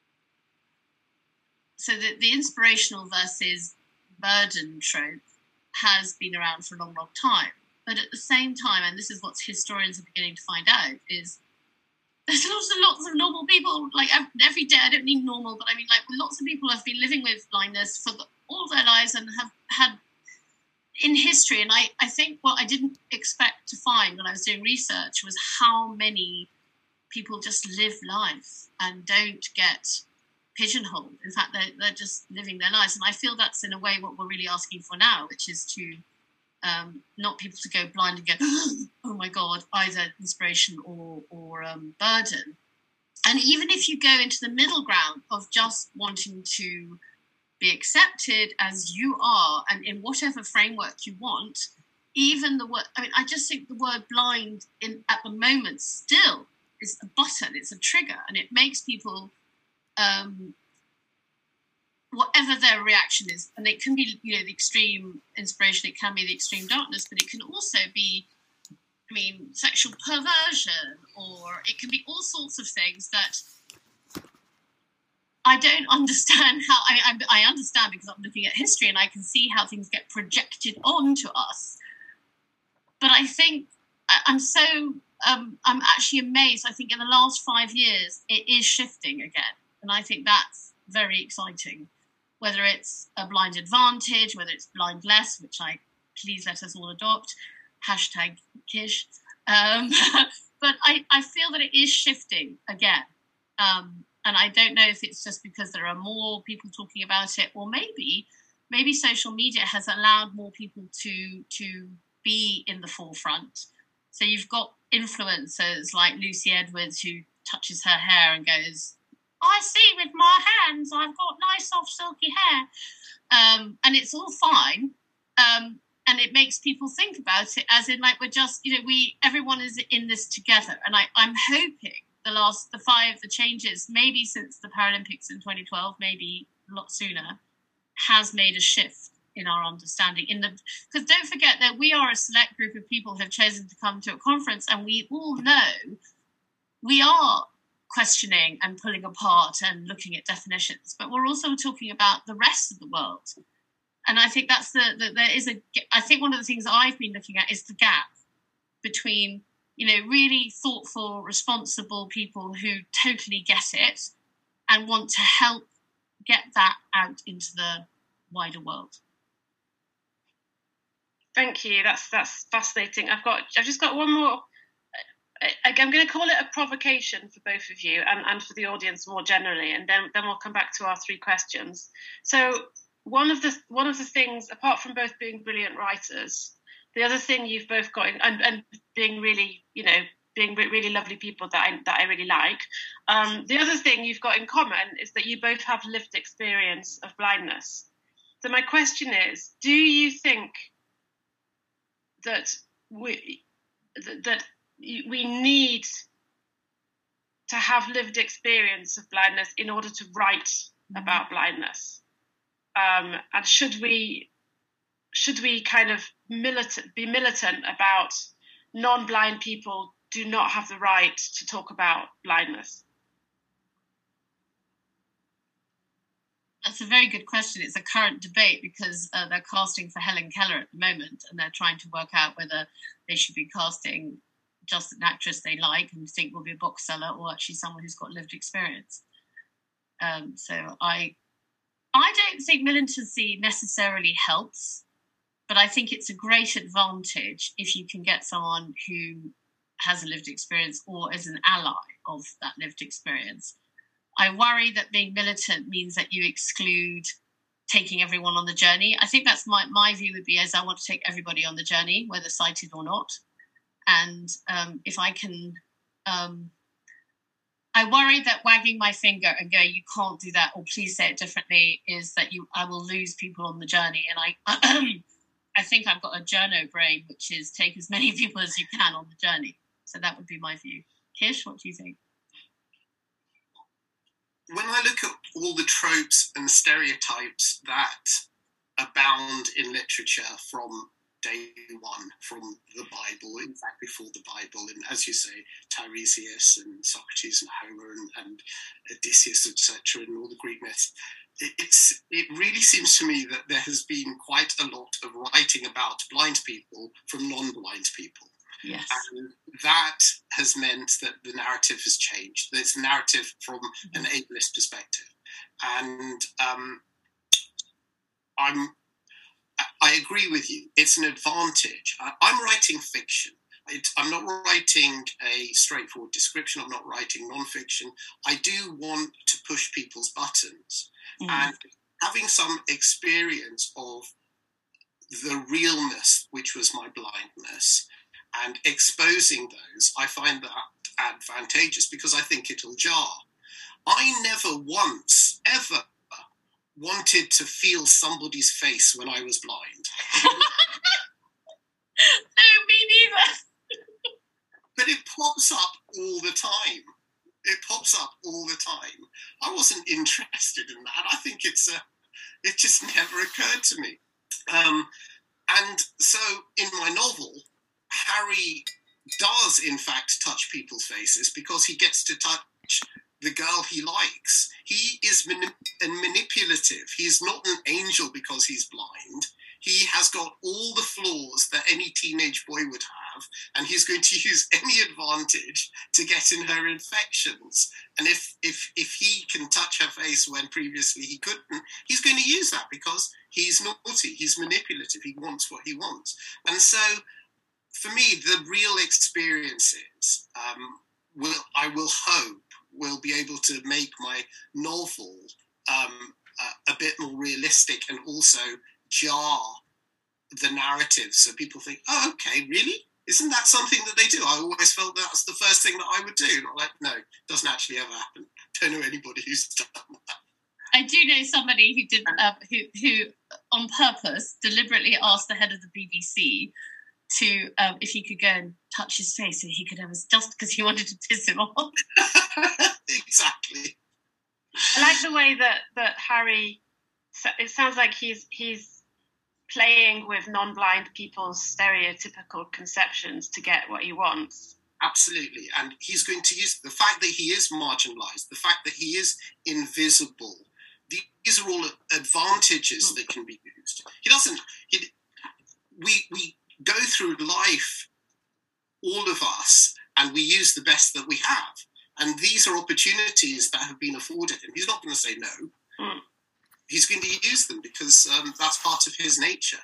Speaker 5: so the, the inspirational versus burden trope has been around for a long, long time. But at the same time, and this is what historians are beginning to find out, is there's lots and lots of normal people, like every day, I don't mean normal, but I mean like lots of people have been living with blindness for the, all their lives and have had in history. And I, I think what I didn't expect to find when I was doing research was how many people just live life and don't get pigeonholed. In fact, they're, they're just living their lives. And I feel that's in a way what we're really asking for now, which is to um, not people to go blind and go, oh my God, either inspiration or, or um, burden. And even if you go into the middle ground of just wanting to be accepted as you are and in whatever framework you want, even the word, I mean, I just think the word blind in at the moment still is a button, it's a trigger, and it makes people Um, whatever their reaction is, and it can be, you know, the extreme inspiration, it can be the extreme darkness, but it can also be, I mean, sexual perversion, or it can be all sorts of things that I don't understand how, I mean, I, I understand because I'm looking at history and I can see how things get projected onto us. But I think I, I'm so, um, I'm actually amazed. I think in the last five years, it is shifting again. And I think that's very exciting, whether it's a blind advantage, whether it's blindless, which I please let us all adopt, hashtag Kish. Um, but I, I feel that it is shifting again. Um, and I don't know if it's just because there are more people talking about it, or maybe maybe social media has allowed more people to, to be in the forefront. So you've got influencers like Lucy Edwards who touches her hair and goes, I see with my hands, I've got nice, soft, silky hair. Um, and it's all fine. Um, and it makes people think about it as in like we're just, you know, we, everyone is in this together. And I, I'm hoping the last, the five, the changes, maybe since the Paralympics in twenty twelve, maybe a lot sooner, has made a shift in our understanding. In the Because don't forget that we are a select group of people who have chosen to come to a conference, and we all know we are questioning and pulling apart and looking at definitions, but we're also talking about the rest of the world. And I think that's the, the there is a, I think one of the things I've been looking at is the gap between, you know, really thoughtful, responsible people who totally get it and want to help get that out into the wider world.
Speaker 1: Thank you. That's that's fascinating. I've got I've just got one more. I'm going to call it a provocation for both of you and, and for the audience more generally, and then, then we'll come back to our three questions. So one of the one of the things, apart from both being brilliant writers, the other thing you've both got, in, and, and being really, you know, being really lovely people that I that I really like. Um, the other thing you've got in common is that you both have lived experience of blindness. So my question is, do you think that we that we need to have lived experience of blindness in order to write about blindness? Um, and should we should we kind of militant be militant about non-blind people do not have the right to talk about blindness?
Speaker 5: That's a very good question. It's a current debate because uh, they're casting for Helen Keller at the moment, and they're trying to work out whether they should be casting just an actress they like and think will be a box seller, or actually someone who's got lived experience. Um, so I, I don't think militancy necessarily helps, but I think it's a great advantage if you can get someone who has a lived experience or is an ally of that lived experience. I worry that being militant means that you exclude taking everyone on the journey. I think that's my, my view would be as I want to take everybody on the journey, whether sighted or not. And um, if I can, um, I worry that wagging my finger and going, you can't do that, or please say it differently, is that you I will lose people on the journey. And I, I think I've got a journo brain, which is take as many people as you can on the journey. So that would be my view. Kish, what do you think?
Speaker 2: When I look at all the tropes and stereotypes that abound in literature from day one, from the Bible, in fact, before the Bible, and as you say, Tiresias and Socrates and Homer and, and Odysseus, et cetera, and all the Greek myths, it, it's, it really seems to me that there has been quite a lot of writing about blind people from non-blind people.
Speaker 5: Yes.
Speaker 2: And that has meant that the narrative has changed. It's a narrative from an ableist perspective. And um, I'm, I agree with you. It's an advantage. I, I'm writing fiction. It, I'm not writing a straightforward description. I'm not writing non-fiction. I do want to push people's buttons. Mm. And having some experience of the realness, which was my blindness, and exposing those, I find that advantageous because I think it'll jar. I never once, ever, wanted to feel somebody's face when I was blind.
Speaker 5: No, me neither.
Speaker 2: But it pops up all the time. It pops up all the time. I wasn't interested in that. I think it's a, it just never occurred to me. Um, and so in my novel, Harry does, in fact, touch people's faces because he gets to touch the girl he likes. He is mani- manipulative. He's not an angel because he's blind. He has got all the flaws that any teenage boy would have, and he's going to use any advantage to get in her affections. And if if if he can touch her face when previously he couldn't, he's going to use that because he's naughty. He's manipulative. He wants what he wants. And so, for me, the real experiences, um, will I will hope, will be able to make my novel um, a, a bit more realistic and also jar the narrative so people think, oh, okay, really? Isn't that something that they do? I always felt that's the first thing that I would do. Not like, no, it doesn't actually ever happen. Don't know anybody who's done that.
Speaker 5: I do know somebody who did, uh, who, who on purpose deliberately asked the head of the B B C to um, if he could go and touch his face so he could have his, just because he wanted to piss him off.
Speaker 2: Exactly.
Speaker 1: I like the way that, that Harry, it sounds like he's he's playing with non-blind people's stereotypical conceptions to get what he wants.
Speaker 2: Absolutely. And he's going to use the fact that he is marginalised, the fact that he is invisible. These are all advantages mm. that can be used. He doesn't, he, we, we go through life, all of us, and we use the best that we have. And these are opportunities that have been afforded him. He's not going to say no. Mm. He's going to use them because um, that's part of his nature.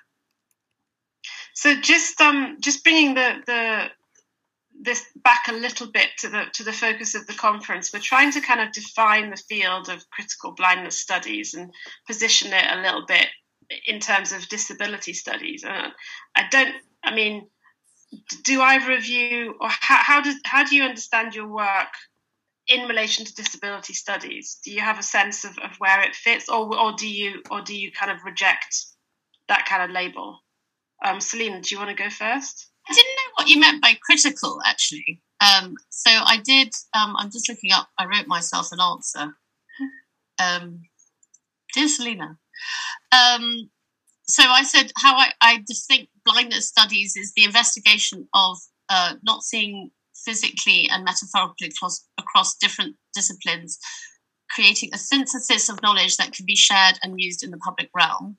Speaker 1: So just um, just bringing the, the this back a little bit to the to the focus of the conference, we're trying to kind of define the field of critical blindness studies and position it a little bit in terms of disability studies. Uh, I don't I mean, do either of you, or how, how does how do you understand your work in relation to disability studies? Do you have a sense of, of where it fits, or or do you or do you kind of reject that kind of label? Um, Selina, do you want to go first?
Speaker 5: I didn't know what you meant by critical, actually. Um, so I did. Um, I'm just looking up. I wrote myself an answer. Um, dear Selina. Um, so I said how I, I just think blindness studies is the investigation of uh, not seeing physically and metaphorically across, across different disciplines, creating a synthesis of knowledge that can be shared and used in the public realm.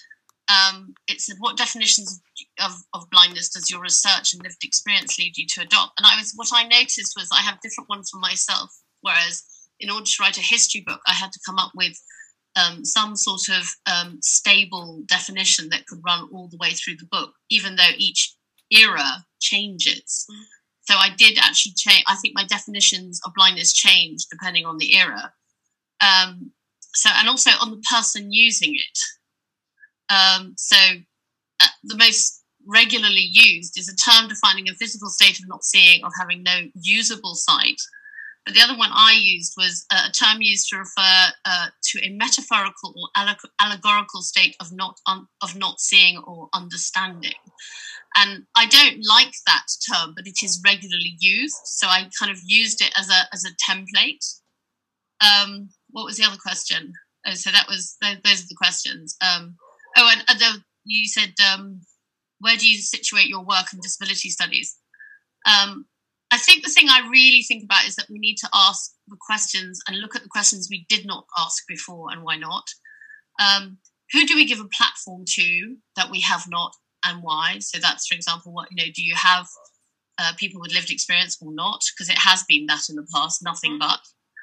Speaker 5: Um, it said, what definitions of, of blindness does your research and lived experience lead you to adopt? And I was, what I noticed was I have different ones for myself, whereas in order to write a history book, I had to come up with um, some sort of um, stable definition that could run all the way through the book, even though each era changes. Mm. So I did actually change. I think my definitions of blindness changed depending on the era. Um, so, and also on the person using it. Um, so uh, the most regularly used is a term defining a physical state of not seeing or having no usable sight. But the other one I used was a term used to refer uh, to a metaphorical or alleg- allegorical state of not un- of not seeing or understanding. And I don't like that term, but it is regularly used. So I kind of used it as a as a template. Um, what was the other question? Oh, so that was those, those are the questions. Um, oh, and, and the, you said, um, where do you situate your work in disability studies? Um, I think the thing I really think about is that we need to ask the questions and look at the questions we did not ask before, and why not? Um, who do we give a platform to that we have not, and why? So that's, for example, what, you know, do you have uh, people with lived experience or not? Because it has been that in the past, nothing but.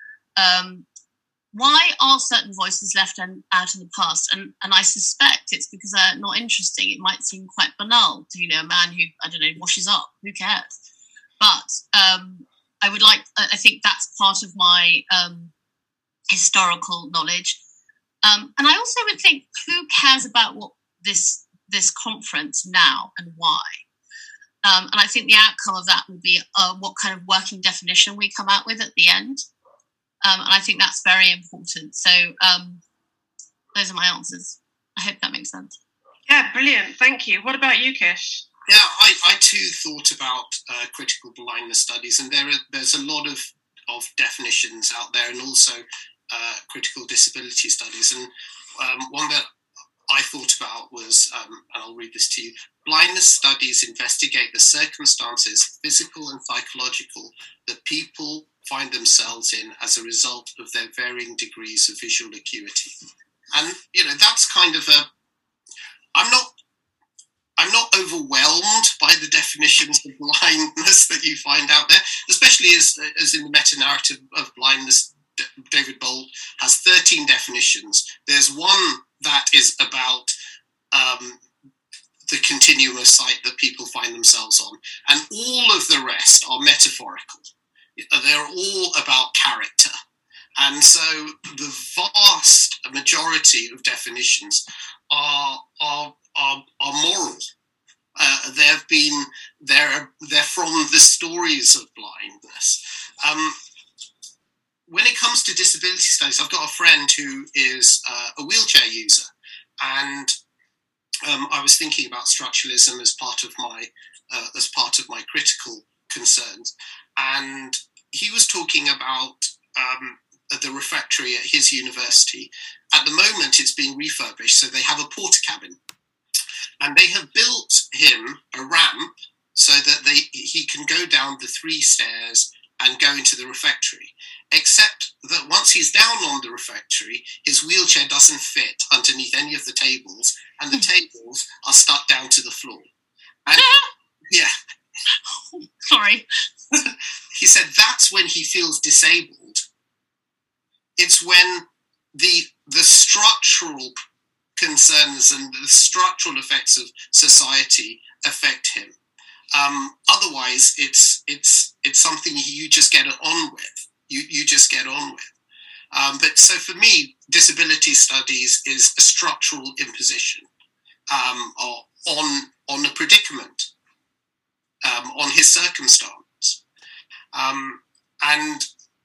Speaker 5: Um, why are certain voices left and out in the past? And and I suspect it's because they're not interesting. It might seem quite banal to, you know, a man who, I don't know, washes up. Who cares? But um, I would like, I think that's part of my um, historical knowledge. Um, and I also would think, who cares about what this this conference now and why? Um, and I think the outcome of that will be uh, what kind of working definition we come out with at the end. Um, and I think that's very important. So um, those are my answers. I hope that makes sense.
Speaker 1: Yeah, brilliant. Thank you. What about you, Kish?
Speaker 2: Yeah, I, I too thought about uh, critical blindness studies, and there are, there's a lot of, of definitions out there, and also uh, critical disability studies. And um, one that I thought about was, um, and I'll read this to you, blindness studies investigate the circumstances, physical and psychological, that people find themselves in as a result of their varying degrees of visual acuity. And, you know, that's kind of a, I'm not, I'm not overwhelmed by the definitions of blindness that you find out there, especially as, as in the meta-narrative of blindness. David Bolt has thirteen definitions. There's one that is about um, the continuum of sight that people find themselves on, and all of the rest are metaphorical. They're all about character. And so the vast majority of definitions are are are, are moral. Uh, they've been they're they're from the stories of blindness. Um, when it comes to disability studies, I've got a friend who is uh, a wheelchair user, and um, I was thinking about structuralism as part of my uh, as part of my critical concerns, and he was talking about um, the refectory at his university. At the moment, it's being refurbished, so they have a porter cabin. And they have built him a ramp so that they he can go down the three stairs and go into the refectory. Except that once he's down on the refectory, his wheelchair doesn't fit underneath any of the tables, and the tables are stuck down to the floor. And yeah.
Speaker 5: Sorry.
Speaker 2: He said that's when he feels disabled. It's when the the structural concerns and the structural effects of society affect him. Um, otherwise, it's it's it's something you just get on with. You you just get on with. Um, but so for me, disability studies is a structural imposition um, of on on a predicament, um, on his circumstance, um, and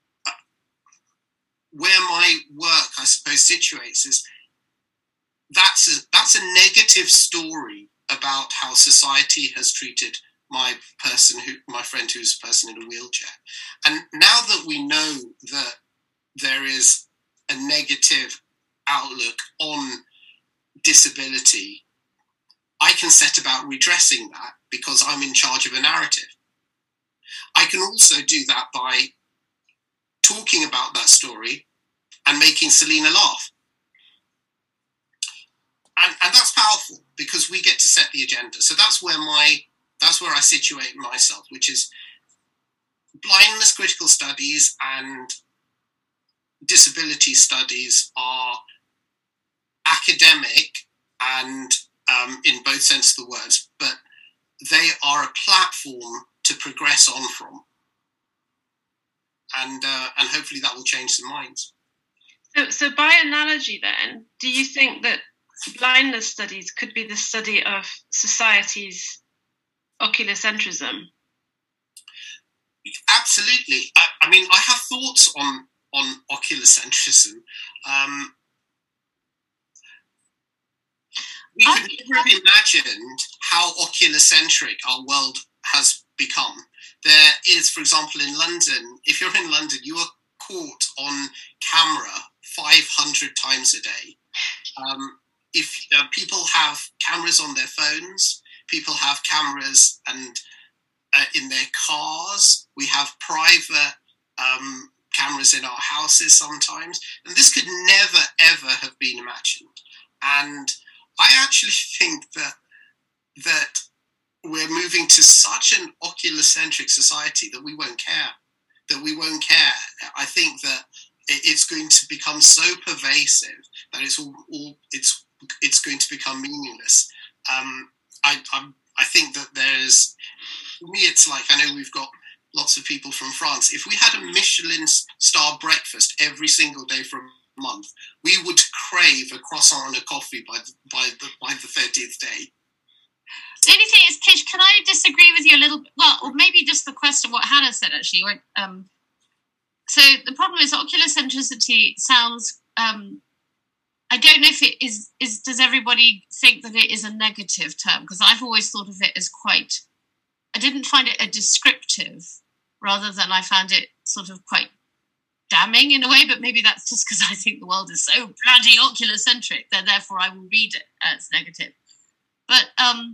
Speaker 2: where my work, I suppose, situates is that's a, that's a negative story about how society has treated my person, who my friend who's a person in a wheelchair. And now that we know that there is a negative outlook on disability, I can set about redressing that because I'm in charge of a narrative. I can also do that by talking about that story and making Selina laugh. And, and that's powerful because we get to set the agenda. So that's where my that's where I situate myself, which is blindness critical studies and disability studies are academic and um, in both senses of the words, but they are a platform to progress on from. And uh, and hopefully that will change some minds.
Speaker 1: So, so by analogy then, do you think that blindness studies could be the study of society's oculocentrism?
Speaker 2: Absolutely. I, I mean, I have thoughts on, on oculocentrism. Um, we could never have imagined how oculocentric our world has become. There is, for example, in London, if you're in London, you are caught on camera five hundred times a day. Um, if uh, people have cameras on their phones, people have cameras and uh, in their cars. We have private um, cameras in our houses sometimes. And this could never, ever have been imagined. And I actually think that that we're moving to such an oculocentric society that we won't care, that we won't care. I think that it's going to become so pervasive that it's all, all it's it's going to become meaningless. Um, I, I I think that there's, for me, it's like, I know we've got lots of people from France. If we had a Michelin star breakfast every single day for a month, we would crave a croissant and a coffee by the, by the, by the thirtieth day.
Speaker 5: The only thing is, Kish, can I disagree with you a little bit? Well, or maybe just the question, what Hannah said, actually. Or, um, so the problem is oculocentricity sounds... Um, I don't know if it is, is, does everybody think that it is a negative term? Because I've always thought of it as quite, I didn't find it a descriptive, rather than I found it sort of quite damning in a way, but maybe that's just because I think the world is so bloody oculocentric that therefore I will read it as negative. But um,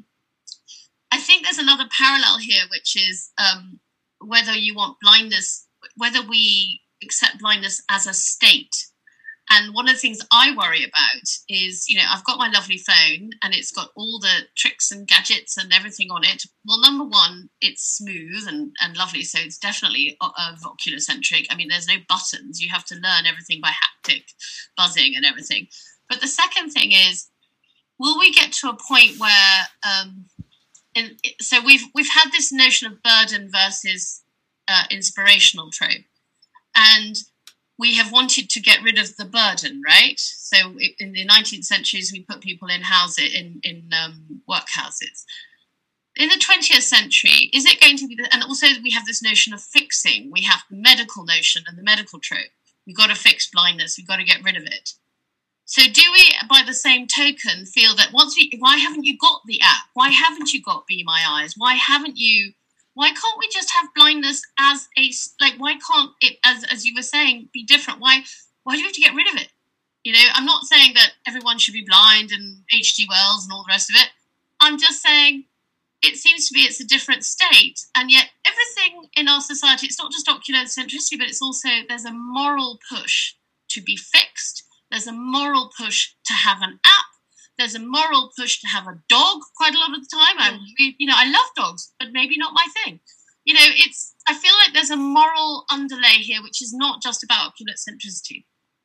Speaker 5: I think there's another parallel here, which is um, whether you want blindness, whether we accept blindness as a state. And one of the things I worry about is, you know, I've got my lovely phone and it's got all the tricks and gadgets and everything on it. Well, number one, it's smooth and, and lovely, so it's definitely of oculocentric. I mean, there's no buttons. You have to learn everything by haptic buzzing and everything. But the second thing is, will we get to a point where, um, in, so we've we've had this notion of burden versus uh, inspirational trope, and we have wanted to get rid of the burden, right? So in the nineteenth centuries, we put people in houses, in, in um, workhouses. In the twentieth century, is it going to be, the, and also we have this notion of fixing. We have the medical notion and the medical trope. We've got to fix blindness. We've got to get rid of it. So do we, by the same token, feel that once we, why haven't you got the app? Why haven't you got Be My Eyes? Why haven't you, why can't we just have blindness as a, like, why can't it, as as you were saying, be different? Why why do we have to get rid of it? You know, I'm not saying that everyone should be blind and H G Wells and all the rest of it. I'm just saying it seems to be it's a different state. And yet everything in our society, it's not just oculocentricity, but it's also, there's a moral push to be fixed. There's a moral push to have an app. There's a moral push to have a dog quite a lot of the time. I, you know, I love dogs, but maybe not my thing. You know, it's, I feel like there's a moral underlay here, which is not just about oculocentricity.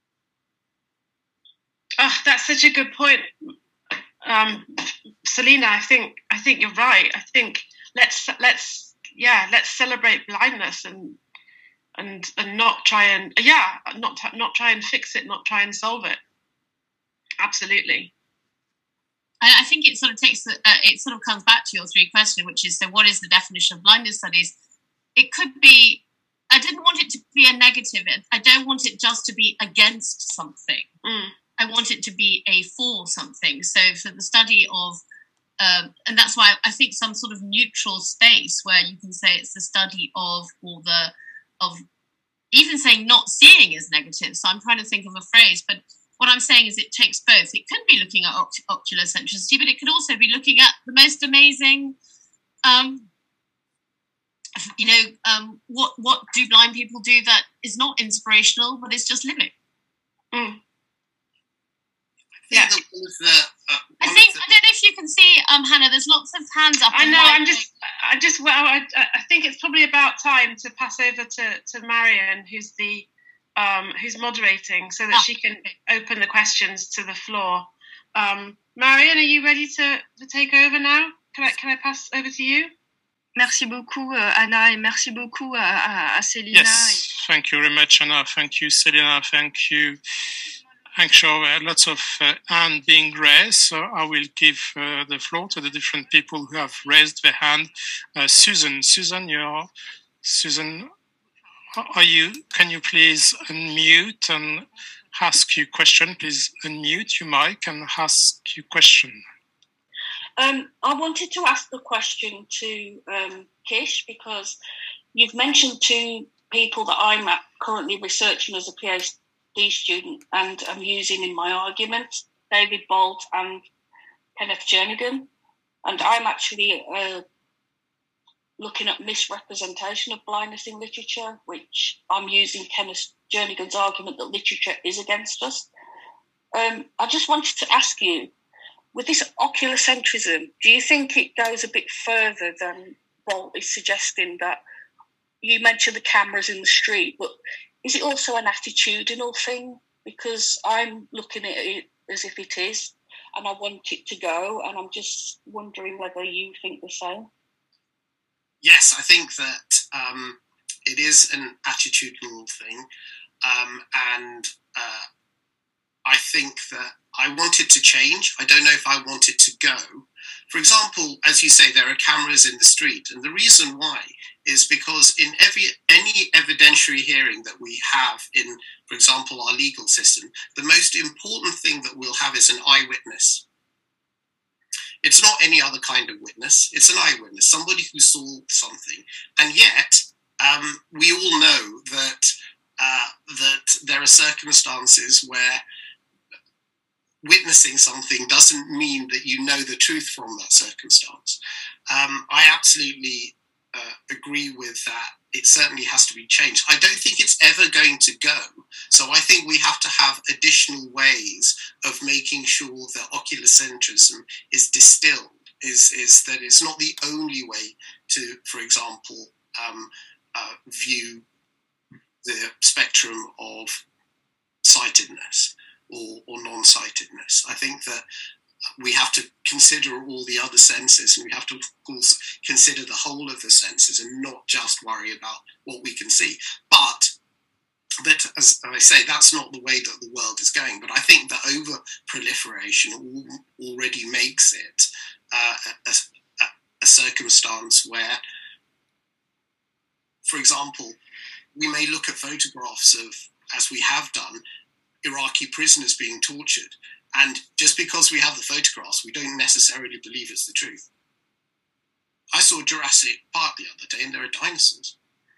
Speaker 1: Oh, that's such a good point. Um, Selina, I think, I think you're right. I think let's, let's, yeah, let's celebrate blindness and, and, and not try and, yeah, not, not try and fix it, not try and solve it. Absolutely.
Speaker 5: I, I think it sort of takes, the, uh, it sort of comes back to your three question, which is, so what is the definition of blindness studies? It could be, I didn't want it to be a negative. I don't want it just to be against something.
Speaker 1: Mm.
Speaker 5: I want it to be a for something. So for the study of, um, and that's why I think some sort of neutral space where you can say it's the study of, or the, of even saying not seeing is negative. So I'm trying to think of a phrase, but what I'm saying is it takes both. It could be looking at oct- ocular centricity, but it could also be looking at the most amazing, um, you know, um, what, what do blind people do that is not inspirational, but is just living?
Speaker 1: Mm.
Speaker 2: Yeah. The, uh,
Speaker 5: I think, the... I don't know if you can see, um, Hannah, there's lots of hands up.
Speaker 1: I know, I'm just, I just, well, I, I think it's probably about time to pass over to, to Marion, who's the, um, who's moderating, so that ah. she can open the questions to the floor. Um, Marion, are you ready to, to take over now? Can I, can I pass over to you?
Speaker 3: Merci beaucoup, uh, Anna, et merci beaucoup à, à, à Selina.
Speaker 6: Yes, thank you very much, Anna. Thank you, Selina. Thank you. Actually, uh, lots of uh, hands being raised, so I will give uh, the floor to the different people who have raised their hand. Uh, Susan, Susan, you're, Susan, are you? Can you please unmute and ask your question? Please unmute your mic and ask your question.
Speaker 7: Um, I wanted to ask the question to um, Kish, because you've mentioned two people that I'm currently researching as a PhD student and I'm using in my argument, David Bolt and Kenneth Jernigan. And I'm actually uh, looking at misrepresentation of blindness in literature, which I'm using Kenneth Jernigan's argument that literature is against us. Um, I just wanted to ask you, with this oculocentrism, do you think it goes a bit further than Bolt is suggesting? That you mentioned the cameras in the street, but is it also an attitudinal thing? Because I'm looking at it as if it is, and I want it to go, and I'm just wondering whether you think the same.
Speaker 2: Yes, I think that um, it is an attitudinal thing, um, and uh, I think that I want it to change. I don't know if I want it to go. For example, as you say, there are cameras in the street. And the reason why is because in every any evidentiary hearing that we have in, for example, our legal system, the most important thing that we'll have is an eyewitness. It's not any other kind of witness. It's an eyewitness, somebody who saw something. And yet, um, we all know that uh, that there are circumstances where witnessing something doesn't mean that you know the truth from that circumstance. Um, I absolutely uh, agree with that. It certainly has to be changed. I don't think it's ever going to go. So I think we have to have additional ways of making sure that oculocentrism is distilled, is, is that it's not the only way to, for example, um, uh, view the spectrum of sightedness. Or, or non-sightedness. I think that we have to consider all the other senses, and we have to also consider the whole of the senses and not just worry about what we can see. But, but as I say, that's not the way that the world is going. But I think that over-proliferation already makes it uh, a, a, a circumstance where, for example, we may look at photographs of, as we have done, Iraqi prisoners being tortured, and just because we have the photographs, we don't necessarily believe it's the truth. I saw Jurassic Park the other day, and there are dinosaurs.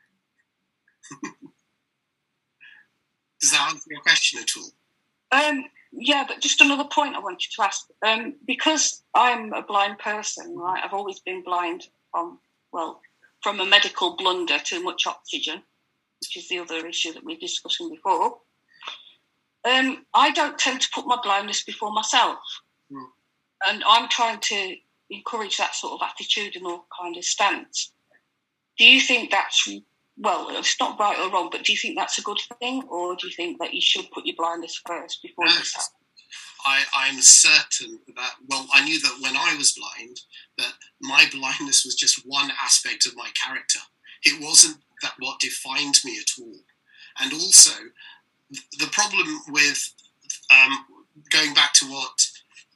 Speaker 2: Does that answer your question at all?
Speaker 7: Um, yeah, but just another point I wanted to ask. Um, because I'm a blind person, right? I've always been blind from, well, from a medical blunder to much oxygen, which is the other issue that we were discussing before. Um, I don't tend to put my blindness before myself. Mm. And I'm trying to encourage that sort of attitudinal kind of stance. Do you think that's, well, it's not right or wrong, but do you think that's a good thing? Or do you think that you should put your blindness first before
Speaker 2: yes.
Speaker 7: yourself?
Speaker 2: I, I'm certain that, well, I knew that when I was blind, that my blindness was just one aspect of my character. It wasn't that what defined me at all. And also, the problem with um, going back to what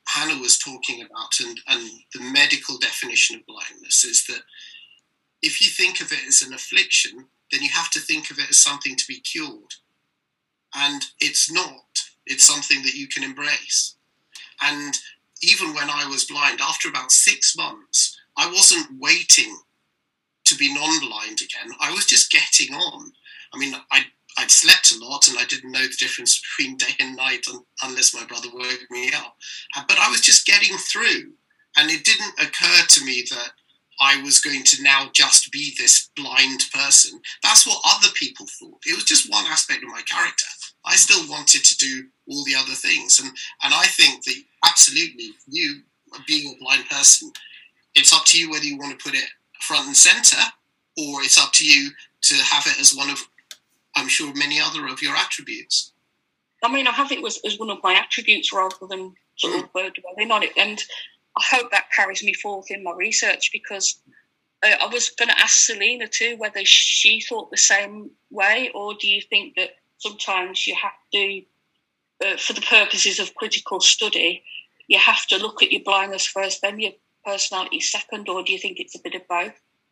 Speaker 2: Hannah was talking about and, and the medical definition of blindness is that if you think of it as an affliction, then you have to think of it as something to be cured. And it's not. It's something that you can embrace. And even when I was blind, after about six months, I wasn't waiting to be non-blind again. I was just getting on. I mean, I, I'd slept a lot and I didn't know the difference between day and night un, unless my brother woke me up. But I was just getting through. And it didn't occur to me that I was going to now just be this blind person. That's what other people thought. It was just one aspect of my character. I still wanted to do all the other things. And, and I think that absolutely, you being a blind person, it's up to you whether you want to put it front and centre, or it's up to you to have it as one of, I'm sure, many other of your attributes.
Speaker 7: I mean, I have it as, as one of my attributes rather than sort mm. of uh, dwelling on it. And I hope that carries me forth in my research, because uh, I was going to ask Selina too whether she thought the same way, or do you think that sometimes you have to, uh, for the purposes of critical study, you have to look at your blindness first, then your personality second, or do you think it's a bit of both?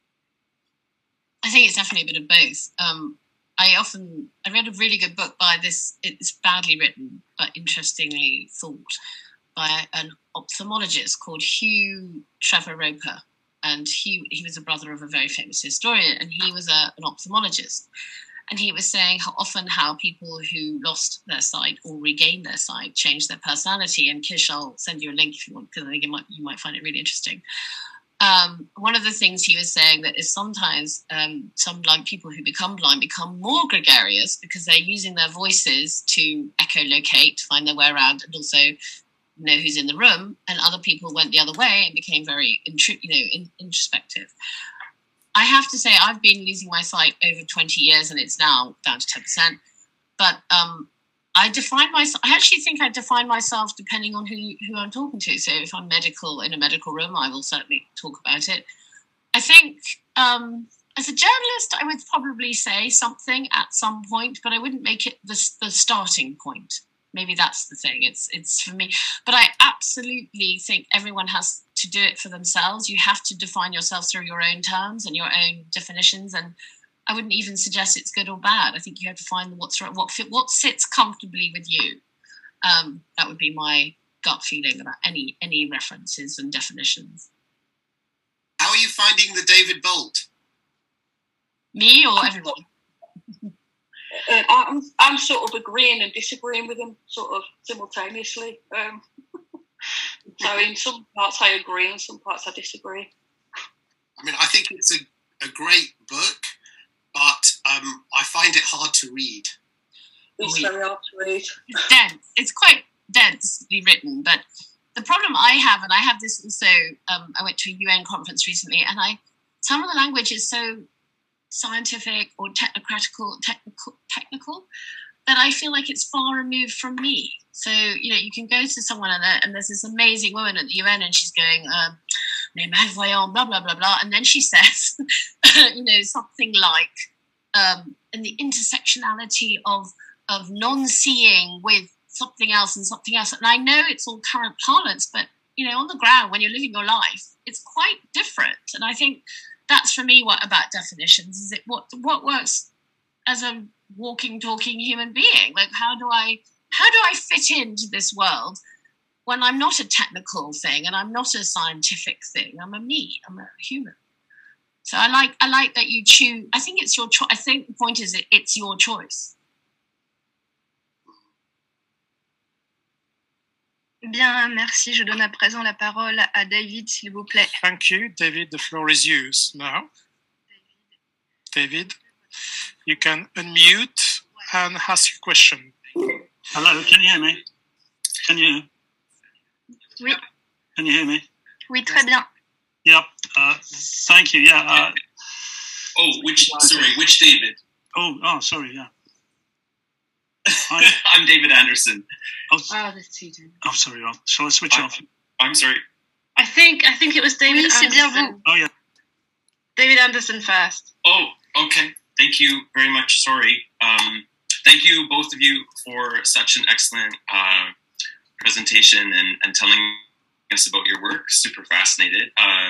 Speaker 5: I think it's definitely a bit of both. Um, I often, I read a really good book by this, it's badly written, but interestingly thought, by an ophthalmologist called Hugh Trevor Roper. And he, he was a brother of a very famous historian, and he was a, an ophthalmologist. And he was saying how often how people who lost their sight or regained their sight changed their personality. And Kish, I'll send you a link if you want, because I think it might, you might find it really interesting. Um, one of the things he was saying that is sometimes um, some blind people who become blind become more gregarious because they're using their voices to echolocate, find their way around, and also know who's in the room. And other people went the other way and became very intru- you know, in- introspective. I have to say I've been losing my sight over twenty years, and it's now down to ten percent. But um, I define myself, I actually think I define myself depending on who, who I'm talking to. So if I'm medical in a medical room, I will certainly talk about it. I think um, as a journalist, I would probably say something at some point, but I wouldn't make it the, the starting point. Maybe that's the thing. It's it's for me. But I absolutely think everyone has to do it for themselves. You have to define yourself through your own terms and your own definitions. And I wouldn't even suggest it's good or bad. I think you have to find what's right, what fit, what sits comfortably with you. Um, that would be my gut feeling about any any references and definitions.
Speaker 2: How are you finding the David Bolt?
Speaker 5: Me or everyone?
Speaker 7: Uh, I'm, I'm sort of agreeing and disagreeing with him sort of simultaneously. Um, so in some parts I agree, in some parts I disagree.
Speaker 2: I mean, I think it's a, a great book, but um, I find it hard to read.
Speaker 7: It's very hard to read.
Speaker 5: It's dense. It's quite densely written, but the problem I have, and I have this also, um, I went to a U N conference recently, and I some of the language is so scientific or technocratical, technical, technical, that I feel like it's far removed from me. So, you know, you can go to someone and, and there's this amazing woman at the U N and she's going, um, les malvoyants, blah, blah, blah, blah. And then she says, you know, something like, um, and the intersectionality of, of non-seeing with something else and something else. And I know it's all current parlance, but, you know, on the ground, when you're living your life, it's quite different. And I think that's for me what about definitions is it what what works as a walking, talking human being? Like how do I how do I fit into this world when I'm not a technical thing and I'm not a scientific thing? I'm a me. I'm a human. So I like I like that you choose. I think it's your choice. I think the point is it, it's your choice.
Speaker 3: Bien, merci. Je donne à présent la parole à David, s'il vous plaît.
Speaker 6: Thank you, David. The floor is yours now. David, you can unmute and ask your question.
Speaker 8: Hello, can you hear me? Can you?
Speaker 3: Oui.
Speaker 8: Can you hear me?
Speaker 3: Oui, très bien.
Speaker 8: Yep. Uh, thank you. Yeah. Uh,
Speaker 9: oh, which? Sorry, which David?
Speaker 8: Oh, oh, sorry. Yeah.
Speaker 9: I'm David Anderson.
Speaker 1: Oh, oh there's two David.
Speaker 8: Oh, sorry. Shall I switch
Speaker 9: I'm,
Speaker 8: off?
Speaker 9: I'm sorry.
Speaker 1: I think I think it was David
Speaker 3: oui,
Speaker 1: Anderson.
Speaker 3: C'est bien vous.
Speaker 8: Oh, yeah.
Speaker 1: David Anderson first.
Speaker 9: Oh, okay. Thank you very much. Sorry. Um, thank you, both of you, for such an excellent uh, presentation and, and telling frankness about your work. Super fascinated. Uh,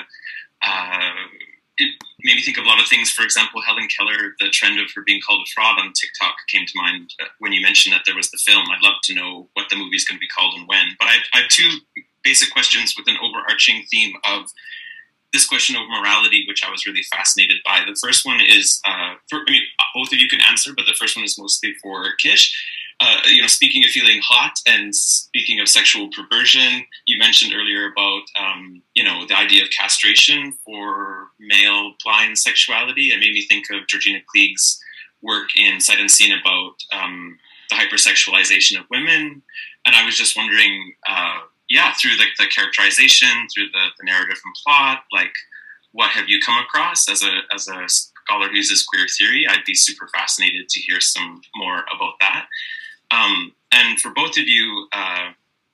Speaker 9: uh, it made me think of a lot of things. For example, Helen Keller, the trend of her being called a fraud on TikTok came to mind when you mentioned that there was the film. I'd love to know what the movie is going to be called and when. But I, I have two basic questions with an overarching theme of this question of morality, which I was really fascinated by. The first one is, uh, for, I mean, both of you can answer, but the first one is mostly for Kish. Uh, you know, speaking of feeling hot and speaking of sexual perversion, you mentioned earlier about, um, you know, the idea of castration for male blind sexuality. It made me think of Georgina Klieg's work in Sight Unseen about um, the hypersexualization of women. And I was just wondering, uh, yeah, through like the characterization, through the, the narrative and plot, like what have you come across as a as a scholar who uses queer theory? I'd be super fascinated to hear some more about that. Um, and for both of you, uh,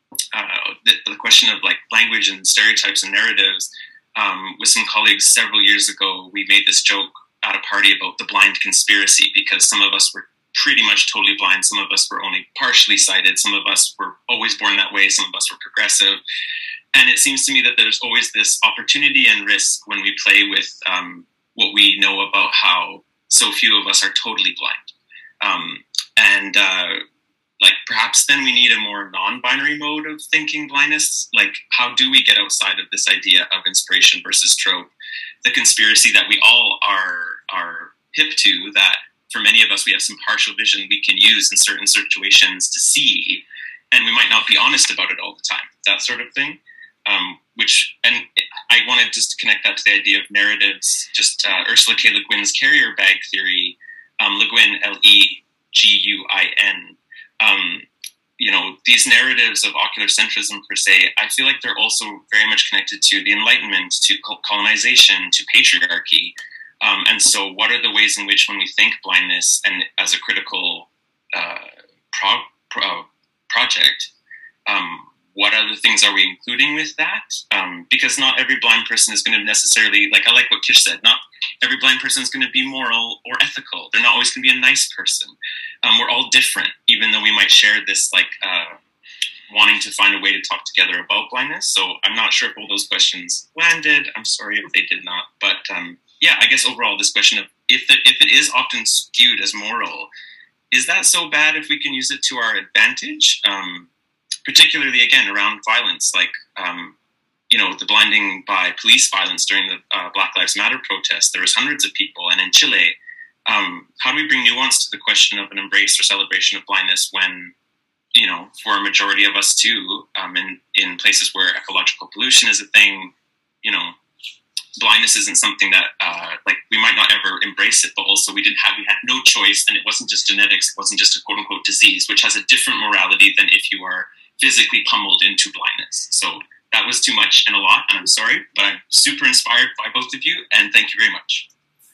Speaker 9: uh, the, the question of like language and stereotypes and narratives, um, with some colleagues several years ago, we made this joke at a party about the blind conspiracy, because some of us were pretty much totally blind. Some of us were only partially sighted. Some of us were always born that way. Some of us were progressive. And it seems to me that there's always this opportunity and risk when we play with um, what we know about how so few of us are totally blind. Um, and uh, like perhaps then we need a more non-binary mode of thinking blindness. Like how do we get outside of this idea of inspiration versus trope? The conspiracy that we all are, are hip to, that for many of us, we have some partial vision we can use in certain situations to see, and we might not be honest about it all the time, that sort of thing. Um, which, and I wanted just to connect that to the idea of narratives, just uh, Ursula K. Le Guin's carrier bag theory, um, Le Guin, L E G U I N. Um, you know, these narratives of ocular centrism per se, I feel like they're also very much connected to the Enlightenment, to colonization, to patriarchy. Um, and so what are the ways in which when we think blindness and as a critical uh, pro, pro, project, um, what other things are we including with that? Um, because not every blind person is going to necessarily, like I like what Kish said, not every blind person is going to be moral or ethical. They're not always going to be a nice person. Um, we're all different, even though we might share this like uh, wanting to find a way to talk together about blindness. So I'm not sure if all those questions landed. I'm sorry if they did not, but um, yeah, I guess overall this question of if it, if it is often skewed as moral, is that so bad if we can use it to our advantage? Um, particularly, again, around violence, like, um, you know, the blinding by police violence during the uh, Black Lives Matter protest. There was hundreds of people. And in Chile, um, how do we bring nuance to the question of an embrace or celebration of blindness when, you know, for a majority of us too, um, in, in places where ecological pollution is a thing, you know, blindness isn't something that, uh, like, we might not ever embrace it, but also we didn't have, we had no choice, and it wasn't just genetics, it wasn't just a quote-unquote disease, which has a different morality than if you are physically pummeled into blindness. So that was too much and a lot, and I'm sorry, but I'm super inspired by both of you, and thank you very much.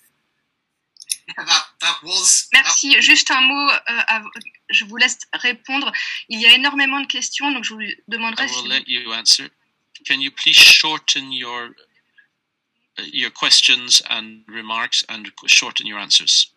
Speaker 2: Yeah, that, that was,
Speaker 3: Merci.
Speaker 2: that...
Speaker 3: Juste un mot, euh, av- je vous laisse répondre. Il y a énormément de questions, donc je vous demanderai
Speaker 10: I will
Speaker 3: si
Speaker 10: let you answer. Can you please shorten your uh, your questions and remarks and shorten your answers?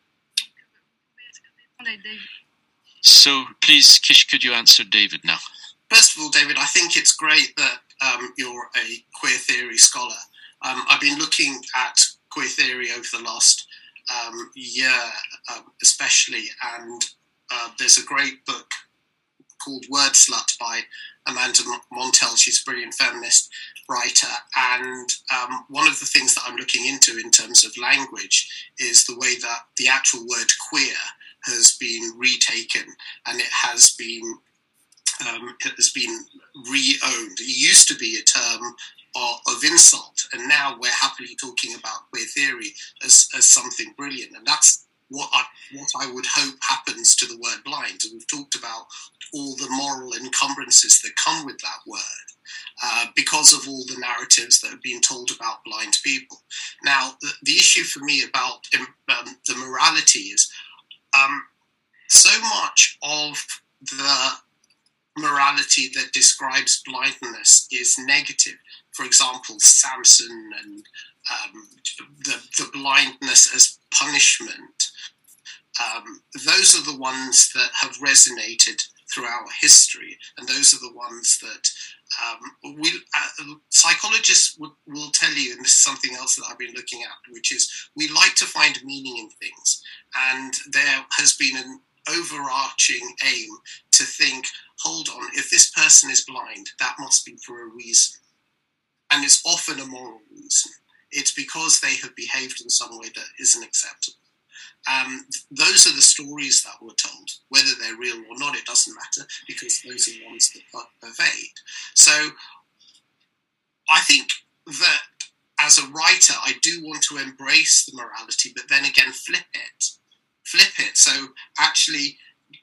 Speaker 10: So please, Kish, could you answer David now?
Speaker 2: First of all, David, I think it's great that um, you're a queer theory scholar. Um, I've been looking at queer theory over the last um, year, um, especially, and uh, there's a great book called Word Slut by Amanda Montell. She's a brilliant feminist writer, and um, one of the things that I'm looking into in terms of language is the way that the actual word queer has been retaken, and it has been um, it has been re-owned. It used to be a term of, of insult, and now we're happily talking about queer theory as, as something brilliant, and that's what I, what I would hope happens to the word blind. And we've talked about all the moral encumbrances that come with that word uh, because of all the narratives that have been told about blind people. Now, the, the issue for me about um, the morality is um, so much of the morality that describes blindness is negative. For example, Samson and um, the, the blindness as punishment. Um, those are the ones that have resonated throughout history, and those are the ones that um, we uh, psychologists would, will tell you, and this is something else that I've been looking at, which is we like to find meaning in things, and there has been an overarching aim to think, hold on, if this person is blind, that must be for a reason. And it's often a moral reason. It's because they have behaved in some way that isn't acceptable. Um, those are the stories that were told. Whether they're real or not, it doesn't matter, because those are the ones that pervade. So I think that as a writer, I do want to embrace the morality, but then again, flip it. Flip it. So actually,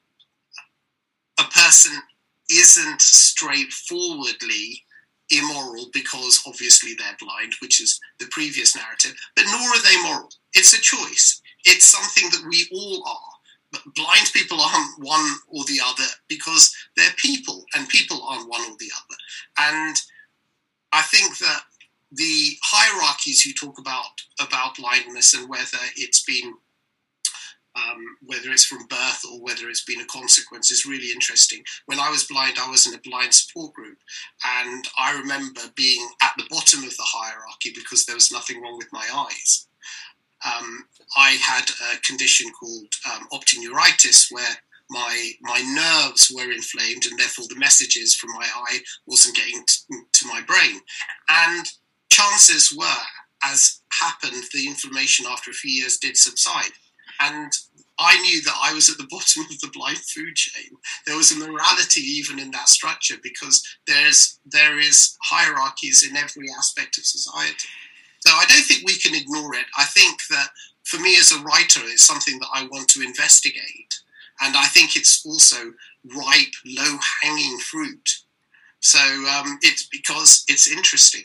Speaker 2: a person isn't straightforwardly immoral because obviously they're blind, which is the previous narrative, but nor are they moral. It's a choice. It's something that we all are. But blind people aren't one or the other because they're people, and people aren't one or the other. And I think that the hierarchies you talk about, about blindness and whether it's been Um, whether it's from birth or whether it's been a consequence, is really interesting. When I was blind, I was in a blind support group, and I remember being at the bottom of the hierarchy because there was nothing wrong with my eyes. Um, I had a condition called um, optic-neuritis, where my my nerves were inflamed, and therefore the messages from my eye wasn't getting t- to my brain. And chances were, as happened, the inflammation after a few years did subside. And I knew that I was at the bottom of the blind food chain. There was a morality even in that structure, because there's there is hierarchies in every aspect of society. So I don't think we can ignore it. I think that for me as a writer, it's something that I want to investigate. And I think it's also ripe, low-hanging fruit. So um, it's because it's interesting.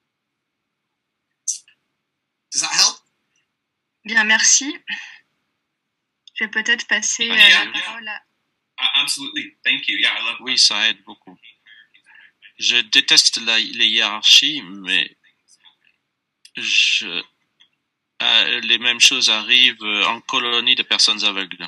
Speaker 2: Does that help?
Speaker 3: Bien, merci. Je vais peut-être passer
Speaker 9: Uh,
Speaker 3: euh,
Speaker 9: yeah,
Speaker 3: la
Speaker 9: yeah.
Speaker 3: parole à...
Speaker 9: Uh, absolutely. Thank you. Yeah, I love.
Speaker 10: Oui, ça aide beaucoup. Je déteste la, les hiérarchies, mais je, euh, les mêmes choses arrivent en colonie de personnes aveugles.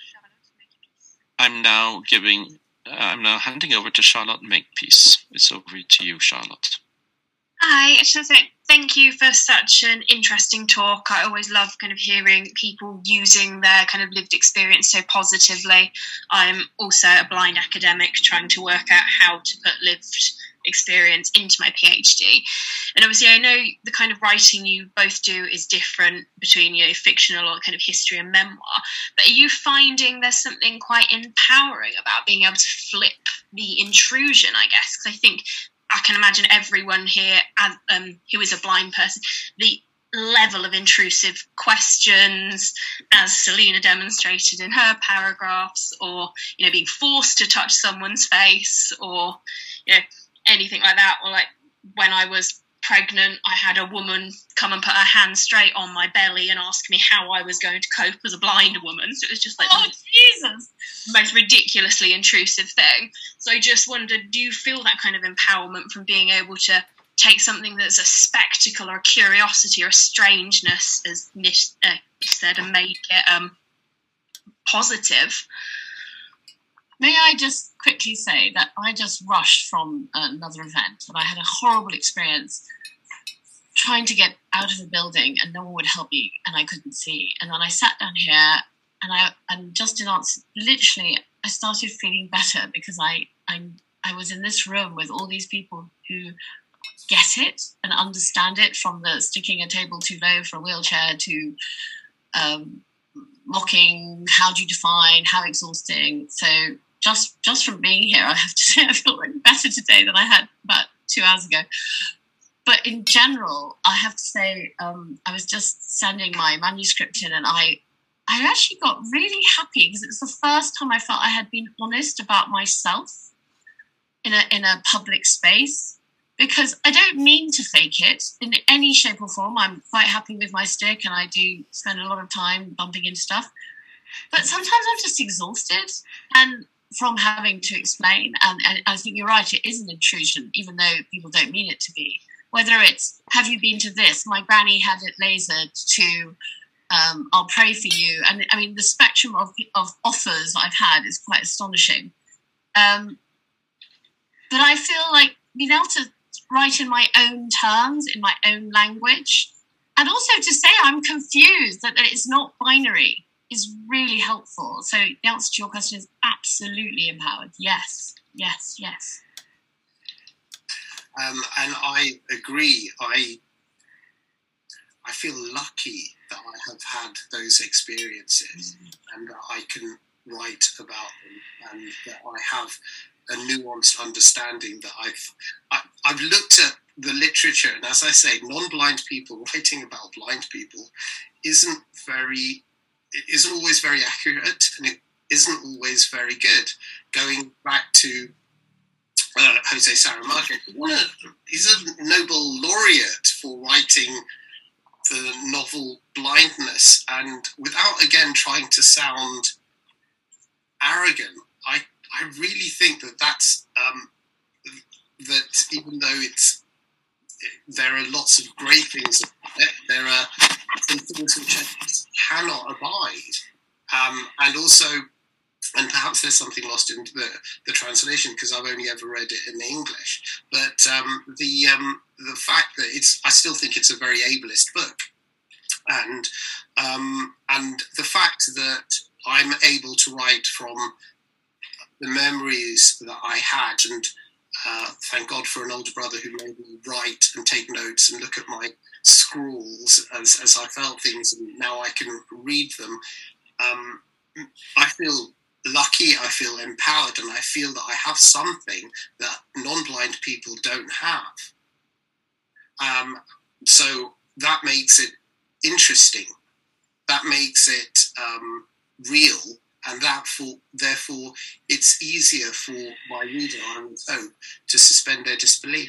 Speaker 10: I'm now giving, I'm now handing over to Charlotte Makepeace. It's over to you, Charlotte.
Speaker 11: Hi, I should say thank you for such an interesting talk. I always love kind of hearing people using their kind of lived experience so positively. I'm also a blind academic trying to work out how to put lived experience into my PhD. And obviously I know the kind of writing you both do is different between, you know, fictional or kind of history and memoir. But are you finding there's something quite empowering about being able to flip the intrusion, I guess? Because I think I can imagine everyone here as, um, who is a blind person, the level of intrusive questions, as Selina demonstrated in her paragraphs, or, you know, being forced to touch someone's face, or, you know, anything like that. Or like when I was pregnant, I had a woman come and put her hand straight on my belly and ask me how I was going to cope as a blind woman. So it was just like, oh, Jesus, the most ridiculously intrusive thing. So I just wondered, do you feel that kind of empowerment from being able to take something that's a spectacle or a curiosity or a strangeness, as Nish uh, said, and make it um, positive?
Speaker 5: May I just quickly say that I just rushed from another event and I had a horrible experience trying to get out of the building and no one would help me and I couldn't see. And then I sat down here and I and just in answer, literally, I started feeling better because I, I, I was in this room with all these people who get it and understand it, from the sticking a table too low for a wheelchair to um, mocking, how do you define, how exhausting. So just just from being here, I have to say I feel really better today than I had about two hours ago. But in general, I have to say um, I was just sending my manuscript in and I I actually got really happy because it was the first time I felt I had been honest about myself in a in a public space. Because I don't mean to fake it in any shape or form. I'm quite happy with my stick and I do spend a lot of time bumping into stuff. But sometimes I'm just exhausted and from having to explain. And, and I think you're right, it is an intrusion, even though people don't mean it to be. Whether it's, have you been to this? My granny had it lasered, to um, I'll pray for you. And I mean, the spectrum of, of offers I've had is quite astonishing. Um, but I feel like being able to write in my own terms, in my own language, and also to say I'm confused, that, that it's not binary, is really helpful. So the answer to your question is absolutely empowered. Yes, yes, yes.
Speaker 2: Um, and I agree. I I feel lucky that I have had those experiences mm. and that I can write about them, and that I have a nuanced understanding that I've I, I've looked at the literature, and as I say, non-blind people writing about blind people isn't very it isn't always very accurate, and it isn't always very good. Going back to uh, Jose Saramago, one of, he's a Nobel laureate for writing the novel Blindness, and without again trying to sound arrogant, I I really think that that's um, that even though it's there are lots of great things about it, there are some things which I cannot abide, um, and also, and perhaps there's something lost in the, the translation because I've only ever read it in English. But um, the um, the fact that it's, I still think it's a very ableist book, and um, and the fact that I'm able to write from the memories that I had, and uh, thank God for an older brother who made me write and take notes and look at my scrawls as, as I felt things, and now I can read them. Um, I feel lucky, I feel empowered, and I feel that I have something that non-blind people don't have. Um, so that makes it interesting. That makes it um, real. And that for, therefore, it's easier for my reader, I would hope, to suspend their disbelief.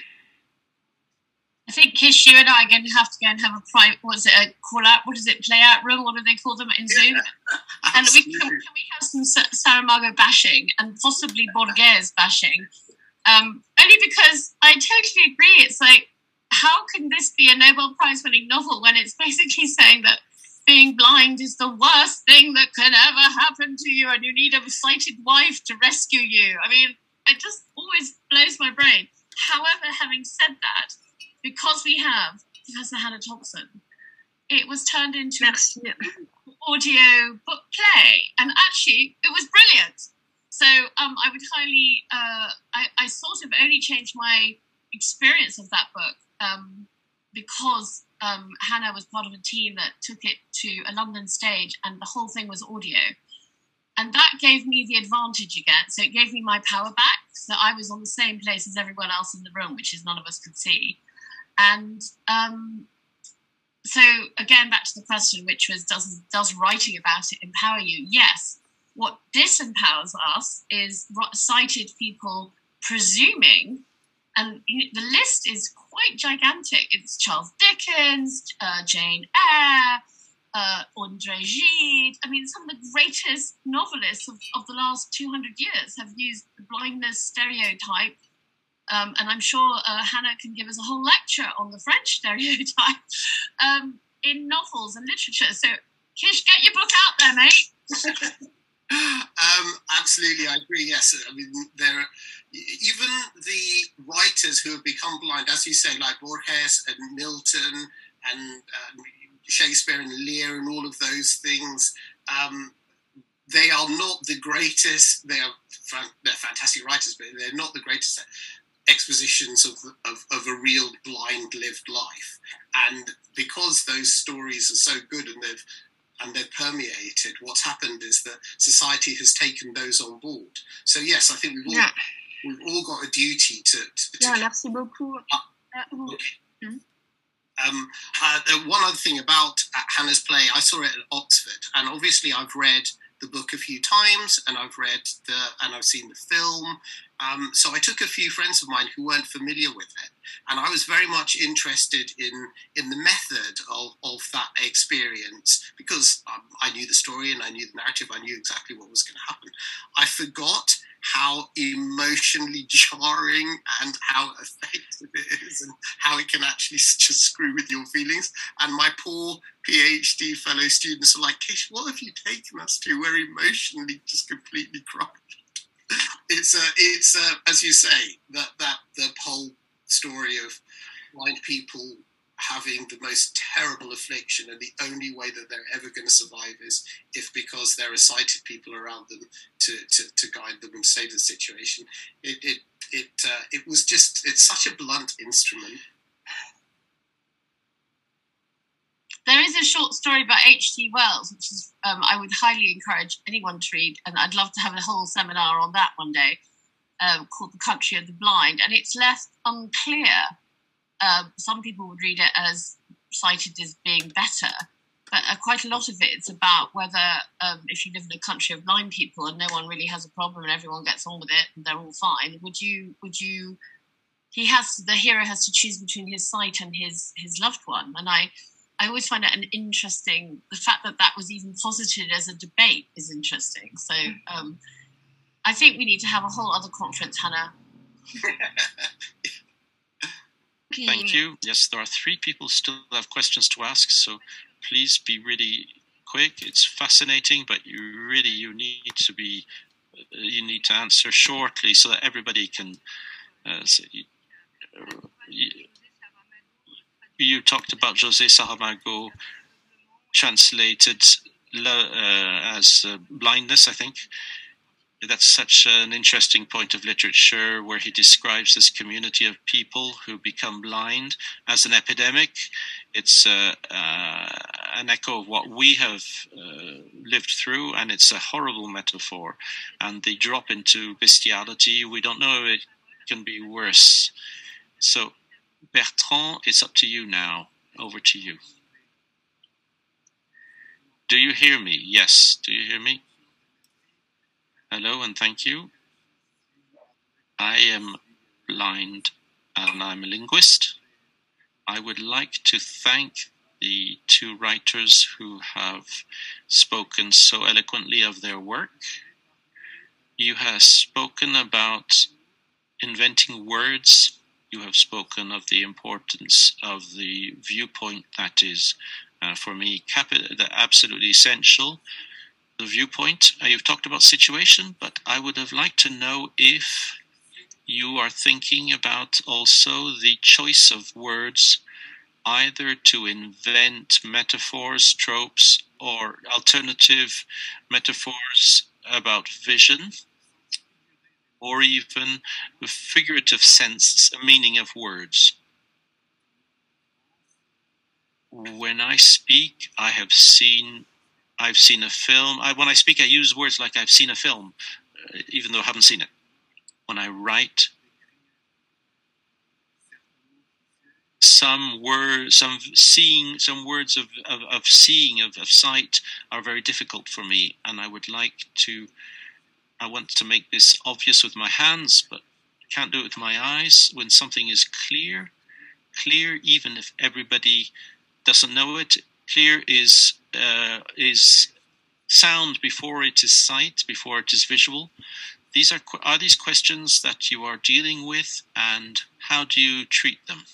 Speaker 5: I think, Kish, you and I are going to have to go and have a private, what is it, a call-out, what is it, play-out room, what do they call them in Zoom?
Speaker 2: Yeah,
Speaker 5: and we can, can we have some Saramago bashing and possibly Borges bashing? Um, only because I totally agree. It's like, how can this be a Nobel Prize-winning novel when it's basically saying that being blind is the worst thing that can ever happen to you and you need a sighted wife to rescue you? I mean, it just always blows my brain. However, having said that, because we have Professor Hannah Thompson, it was turned into
Speaker 3: Merci.
Speaker 5: an audio book play, and actually it was brilliant. So um, I would highly, uh, I, I sort of only changed my experience of that book um, because Um, Hannah was part of a team that took it to a London stage, and the whole thing was audio. And that gave me the advantage again. So it gave me my power back. So I was on the same place as everyone else in the room, which is none of us could see. And um, so again, back to the question, which was, does, does writing about it empower you? Yes. What disempowers us is sighted people presuming, and the list is quite gigantic. It's Charles Dickens, uh, Jane Eyre, uh, André Gide. I mean, some of the greatest novelists of, of the last two hundred years have used the blindness stereotype. Um, and I'm sure uh, Hannah can give us a whole lecture on the French stereotype um, in novels and literature. So, Kish, get your book out there, mate.
Speaker 2: um, absolutely, I agree. Yes, I mean, there are, even the writers who have become blind, as you say, like Borges and Milton and uh, Shakespeare and Lear and all of those things, um, they are not the greatest. They are they're fantastic writers, but they're not the greatest expositions of, of of a real blind lived life. And because those stories are so good and they've and they're permeated, what's happened is that society has taken those on board. So yes, I think we've all, yeah. we've all got a duty to... to, to
Speaker 3: yeah, merci beaucoup. Uh,
Speaker 2: okay. mm-hmm. um, uh, one other thing about uh, Hannah's play, I saw it at Oxford, and obviously I've read the book a few times, and I've read the, and I've seen the film. Um, so I took a few friends of mine who weren't familiar with it, and I was very much interested in in the method of, of that experience because um, I knew the story and I knew the narrative. I knew exactly what was going to happen. I forgot how emotionally jarring and how effective it is and how it can actually just screw with your feelings. And my poor PhD fellow students are like, Kish, what have you taken us to? We're emotionally just completely crushed. It's it's uh, it's uh, as you say, that that the whole story of blind people having the most terrible affliction, and the only way that they're ever going to survive is if because there are sighted people around them to, to, to guide them and save the situation. It it it uh, it was just it's such a blunt instrument.
Speaker 5: There is a short story about H G Wells, which is um, I would highly encourage anyone to read, and I'd love to have a whole seminar on that one day, um, called The Country of the Blind, and it's left unclear. Uh, some people would read it as cited as being better, but uh, quite a lot of it it's about whether um, if you live in a country of blind people and no one really has a problem and everyone gets on with it and they're all fine, would you would you he has the hero has to choose between his sight and his his loved one. And I I always find it an interesting, the fact that that was even posited as a debate is interesting. So um, I think we need to have a whole other conference, Hannah.
Speaker 10: Thank you. Yes, there are three people still have questions to ask, so please be really quick. It's fascinating, but you really you need to be you need to answer shortly so that everybody can. Uh, say, uh, you, you talked about José Saramago translated uh, as uh, blindness, I think. That's such an interesting point of literature where he describes this community of people who become blind as an epidemic. It's uh, uh, an echo of what we have uh, lived through, and it's a horrible metaphor. And they drop into bestiality. We don't know if it can be worse. So, Bertrand, it's up to you now. Over to you. Do you hear me? Yes. Do you hear me? Hello and thank you. I am blind and I'm a linguist. I would like to thank the two writers who have spoken so eloquently of their work. You have spoken about inventing words. You have spoken of the importance of the viewpoint that is, uh, for me, capi- absolutely essential. The viewpoint, uh, you've talked about situation, but I would have liked to know if you are thinking about also the choice of words, either to invent metaphors, tropes, or alternative metaphors about vision, or even the figurative sense, meaning of words. When I speak, I have seen I've seen a film. I, when I speak, I use words like I've seen a film, uh, even though I haven't seen it. When I write, some words, some seeing, some words of, of, of seeing, of, of sight are very difficult for me. And I would like to, I want to make this obvious with my hands, but I can't do it with my eyes. When something is clear, clear, even if everybody doesn't know it, clear is uh, is sound before it is sight, before it is visual. These are are these questions that you are dealing with, and how do you treat them?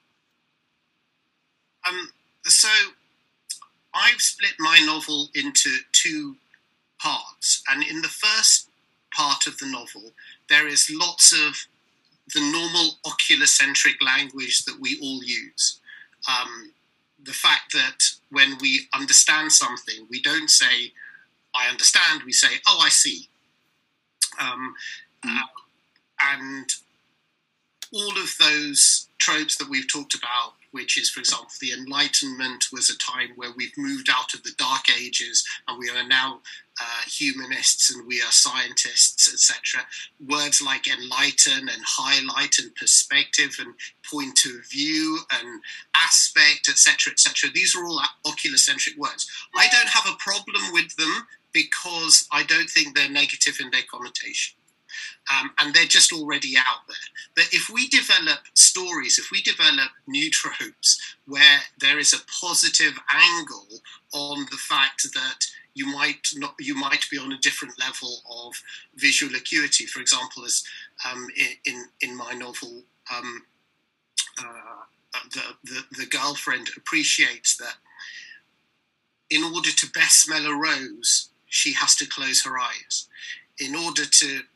Speaker 2: Um, so I've split my novel into two parts, and in the first part of the novel, there is lots of the normal oculocentric language that we all use. Um, the fact that when we understand something, we don't say, I understand, we say, oh, I see. Um, mm-hmm. uh, and all of those tropes that we've talked about, which is, for example, the Enlightenment was a time where we've moved out of the Dark Ages and we are now uh, humanists and we are scientists, et cetera. Words like enlighten and highlight and perspective and point of view and aspect, et cetera, et cetera. These are all oculocentric words. I don't have a problem with them because I don't think they're negative in their connotation. Um, and they're just already out there. But if we develop stories, if we develop new tropes where there is a positive angle on the fact that you might not, you might be on a different level of visual acuity, for example, as um, in, in in my novel, um, uh, the, the the girlfriend appreciates that in order to best smell a rose, she has to close her eyes. In order to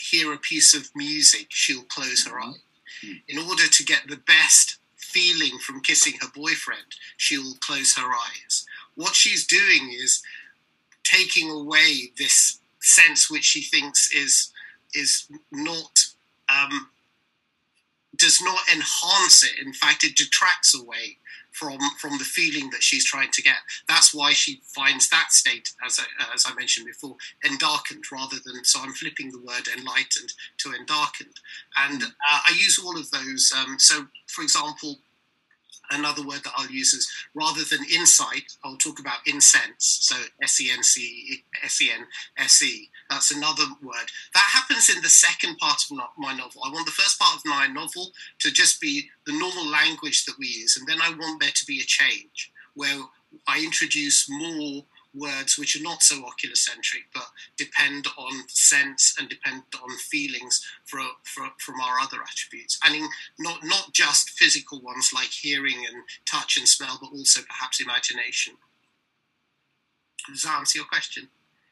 Speaker 2: hear a piece of music, she'll close her eye. In order to get the best feeling from kissing her boyfriend, she'll close her eyes. What she's doing is taking away this sense which she thinks is is not um, does not enhance it. In fact, it detracts away from from the feeling that she's trying to get. That's why she finds that state, as I, as I mentioned before, endarkened rather than, so I'm flipping the word enlightened to endarkened. And uh, I use all of those. Um, so, for example, another word that I'll use is, rather than insight, I'll talk about incense. So S E N C, S E N S E. That's another word. That happens in the second part of my novel. I want the first part of my novel to just be the normal language that we use. And then I want there to be a change where I introduce more words which are not so oculocentric, but depend on sense and depend on feelings for, for, from our other attributes. And in, not, not just physical ones like hearing and touch and smell, but also perhaps imagination. Does that answer your question?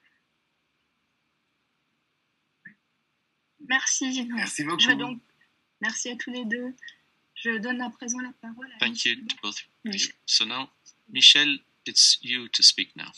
Speaker 3: Merci.
Speaker 12: Merci beaucoup.
Speaker 3: Je donc, merci à tous les deux. Je donne à présent la parole à
Speaker 10: Thank you to both of you. So now, Michel, it's you to speak now.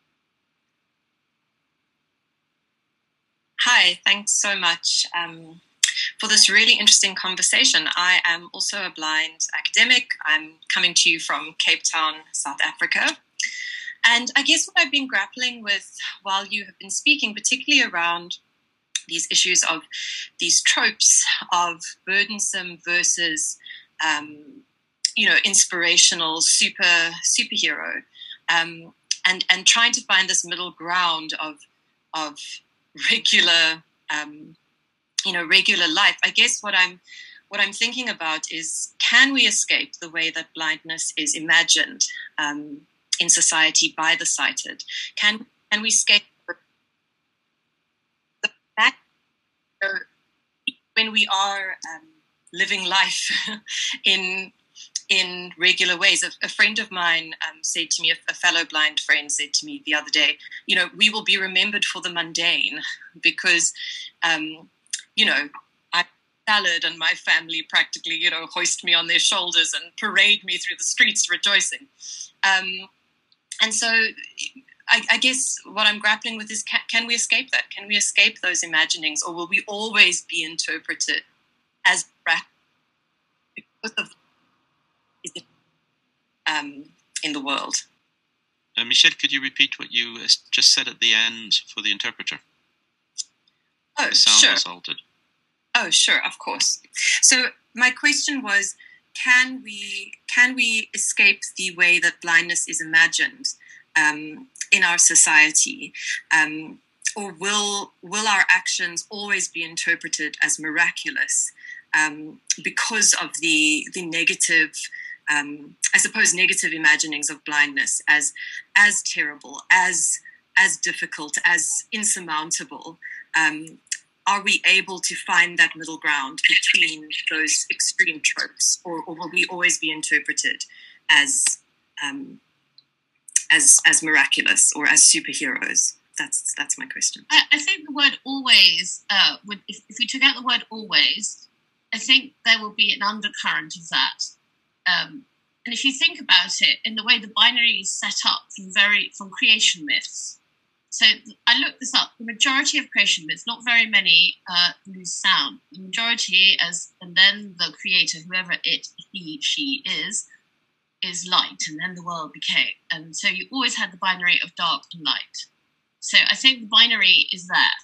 Speaker 13: Hi, thanks so much um, for this really interesting conversation. I am also a blind academic. I'm coming to you from Cape Town, South Africa. And I guess what I've been grappling with while you have been speaking, particularly around these issues of these tropes of burdensome versus, um, you know, inspirational super superhero, um, and and trying to find this middle ground of of regular, um, you know, regular life. I guess what I'm what I'm thinking about is, can we escape the way that blindness is imagined um, in society by the sighted? Can can we escape the fact that when we are um, living life in in regular ways? A, a friend of mine um, said to me, a, a fellow blind friend said to me the other day, you know, we will be remembered for the mundane because, um, you know, I salad and my family practically, you know, hoist me on their shoulders and parade me through the streets rejoicing. Um, and so I, I guess what I'm grappling with is, can, can we escape that? Can we escape those imaginings, or will we always be interpreted as because of um, in the world?
Speaker 10: Uh, Michel, could you repeat what you just said at the end for the interpreter?
Speaker 13: Oh,
Speaker 10: the sound
Speaker 13: sure.
Speaker 10: was altered.
Speaker 13: Oh, sure, of course. So my question was, can we can we escape the way that blindness is imagined um, in our society, um, or will will our actions always be interpreted as miraculous um, because of the the negative, um, I suppose, negative imaginings of blindness as as terrible, as as difficult, as insurmountable? Um, Are we able to find that middle ground between those extreme tropes, or, or will we always be interpreted as um, as as miraculous or as superheroes? That's that's my question.
Speaker 5: I, I think the word "always," uh, would, if, if we took out the word "always," I think there will be an undercurrent of that. Um, and if you think about it, in the way the binary is set up from very from creation myths. So I looked this up. The majority of creation myths, not very many, uh, lose sound. The majority, as and then the creator, whoever it, he, she is, is light, and then the world became. And so you always had the binary of dark and light. So I think the binary is there.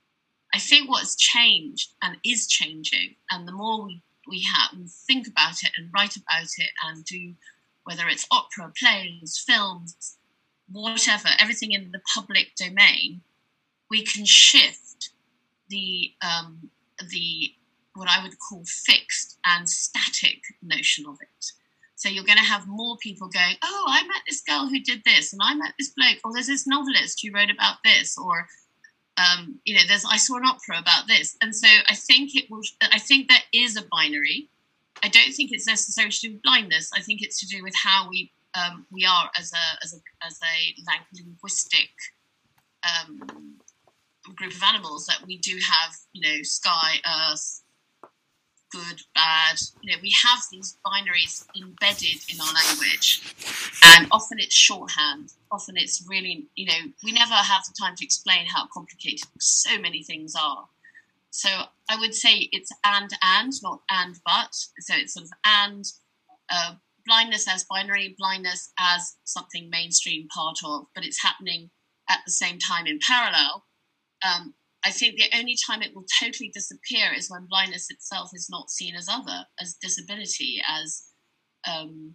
Speaker 5: I think what's changed and is changing, and the more we we have we think about it and write about it and do, whether it's opera, plays, films, whatever, everything in the public domain, we can shift the um, the what I would call fixed and static notion of it. So you're going to have more people going, oh, I met this girl who did this, and I met this bloke, or there's this novelist who wrote about this, or um, you know, there's I saw an opera about this, and so I think it will. I think there is a binary. I don't think it's necessarily to do with blindness. I think it's to do with how we. Um, we are as a as a as a linguistic um, group of animals, that we do have, you know, sky, earth, good, bad. You know, we have these binaries embedded in our language, and often it's shorthand. Often it's really, you know, we never have the time to explain how complicated so many things are. So I would say it's and and, not and but. So it's sort of and uh, blindness as binary, blindness as something mainstream part of, but it's happening at the same time in parallel. Um, I think the only time it will totally disappear is when blindness itself is not seen as other, as disability, as um,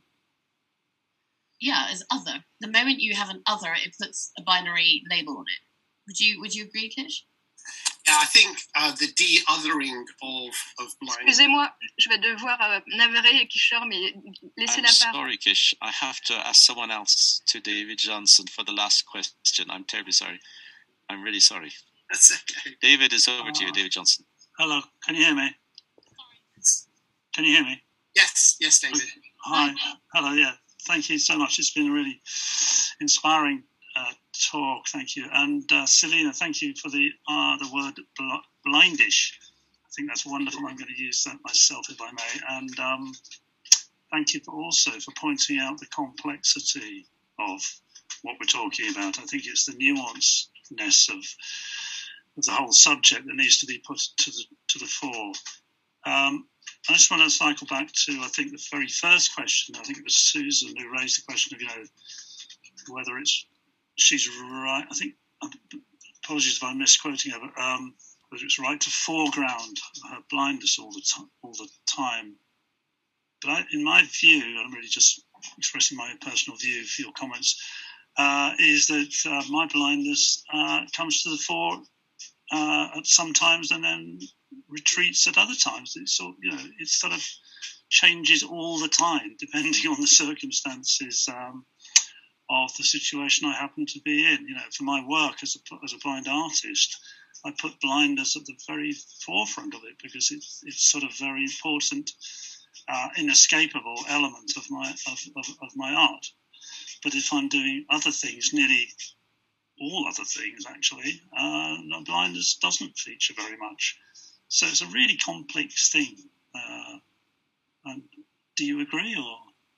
Speaker 5: yeah, as other. The moment you have an other, it puts a binary label on it. Would you Would you agree, Kish?
Speaker 2: Yeah, I think uh, the de-othering of, of blindness.
Speaker 3: Excusez-moi, je vais devoir euh, navré, Kishore, mais laissez
Speaker 10: I'm
Speaker 3: la parole.
Speaker 10: sorry, Kish. I have to ask someone else, to David Johnson, for the last question. I'm terribly sorry. I'm really sorry.
Speaker 2: That's okay.
Speaker 10: David, is over uh, to you, David Johnson.
Speaker 8: Hello, can you hear me? Can you hear me?
Speaker 2: Yes, yes, David.
Speaker 8: Hi, hello, yeah. Thank you so much. It's been a really inspiring uh, talk. Thank you. And uh, Selina, thank you for the uh, the word bl- blindish. I think that's wonderful. I'm going to use that myself, if I may. And um, thank you for also for pointing out the complexity of what we're talking about. I think it's the nuanceness of, of the whole subject that needs to be put to the to the fore. Um, I just want to cycle back to, I think, the very first question. I think it was Susan who raised the question of, you know, whether it's, she's right, I think, apologies if I'm misquoting her, but um, whether it's right to foreground her blindness all the, time, all the time. But I, in my view, I'm really just expressing my personal view for your comments, uh, is that uh, my blindness uh, comes to the fore uh, at some times and then retreats at other times. It's sort, you know, it sort of changes all the time depending on the circumstances um, of the situation I happen to be in. You know, for my work as a as a blind artist, I put blindness at the very forefront of it because it's it's sort of very important, uh, inescapable element of my of, of, of my art. But if I'm doing other things, nearly all other things actually, uh, blindness doesn't feature very much. So it's a really complex thing. Uh, and do you agree, or?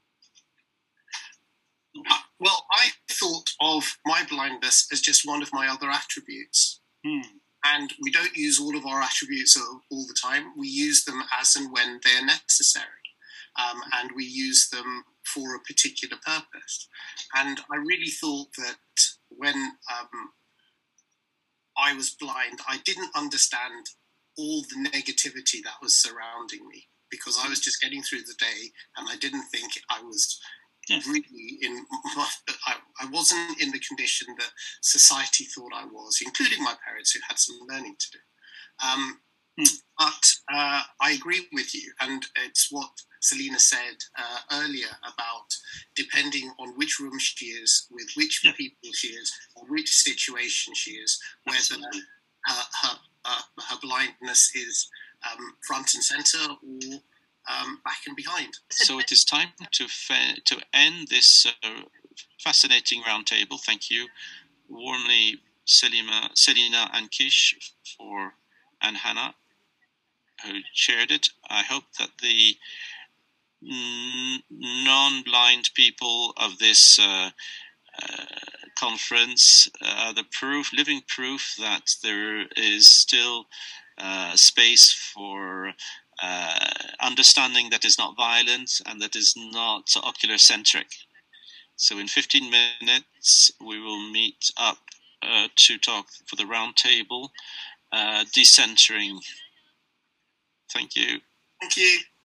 Speaker 2: Uh, well, I thought of my blindness as just one of my other attributes.
Speaker 8: Hmm.
Speaker 2: And we don't use all of our attributes all, all the time. We use them as and when they're necessary. Um, and we use them for a particular purpose. And I really thought that when um, I was blind, I didn't understand all the negativity that was surrounding me because I was just getting through the day and I didn't think I was
Speaker 8: yes.
Speaker 2: really in, I, I wasn't in the condition that society thought I was, including my parents who had some learning to do. Um,
Speaker 8: mm.
Speaker 2: But uh, I agree with you, and it's what Selina said uh, earlier about depending on which room she is, with which
Speaker 8: yeah.
Speaker 2: people she is, or which situation she is, whether
Speaker 8: Absolutely.
Speaker 2: her, her Uh, her blindness is um, front and centre or um, back and behind.
Speaker 10: So it is time to fa- to end this uh, fascinating roundtable. Thank you warmly, Selima, Selina and Kish for and Hannah who chaired it. I hope that the n- non-blind people of this uh, Uh, conference are uh, the proof, living proof that there is still uh, space for uh, understanding that is not violent and that is not ocular-centric. So in fifteen minutes, we will meet up uh, to talk for the round table, uh, decentering. Thank you.
Speaker 2: Thank you.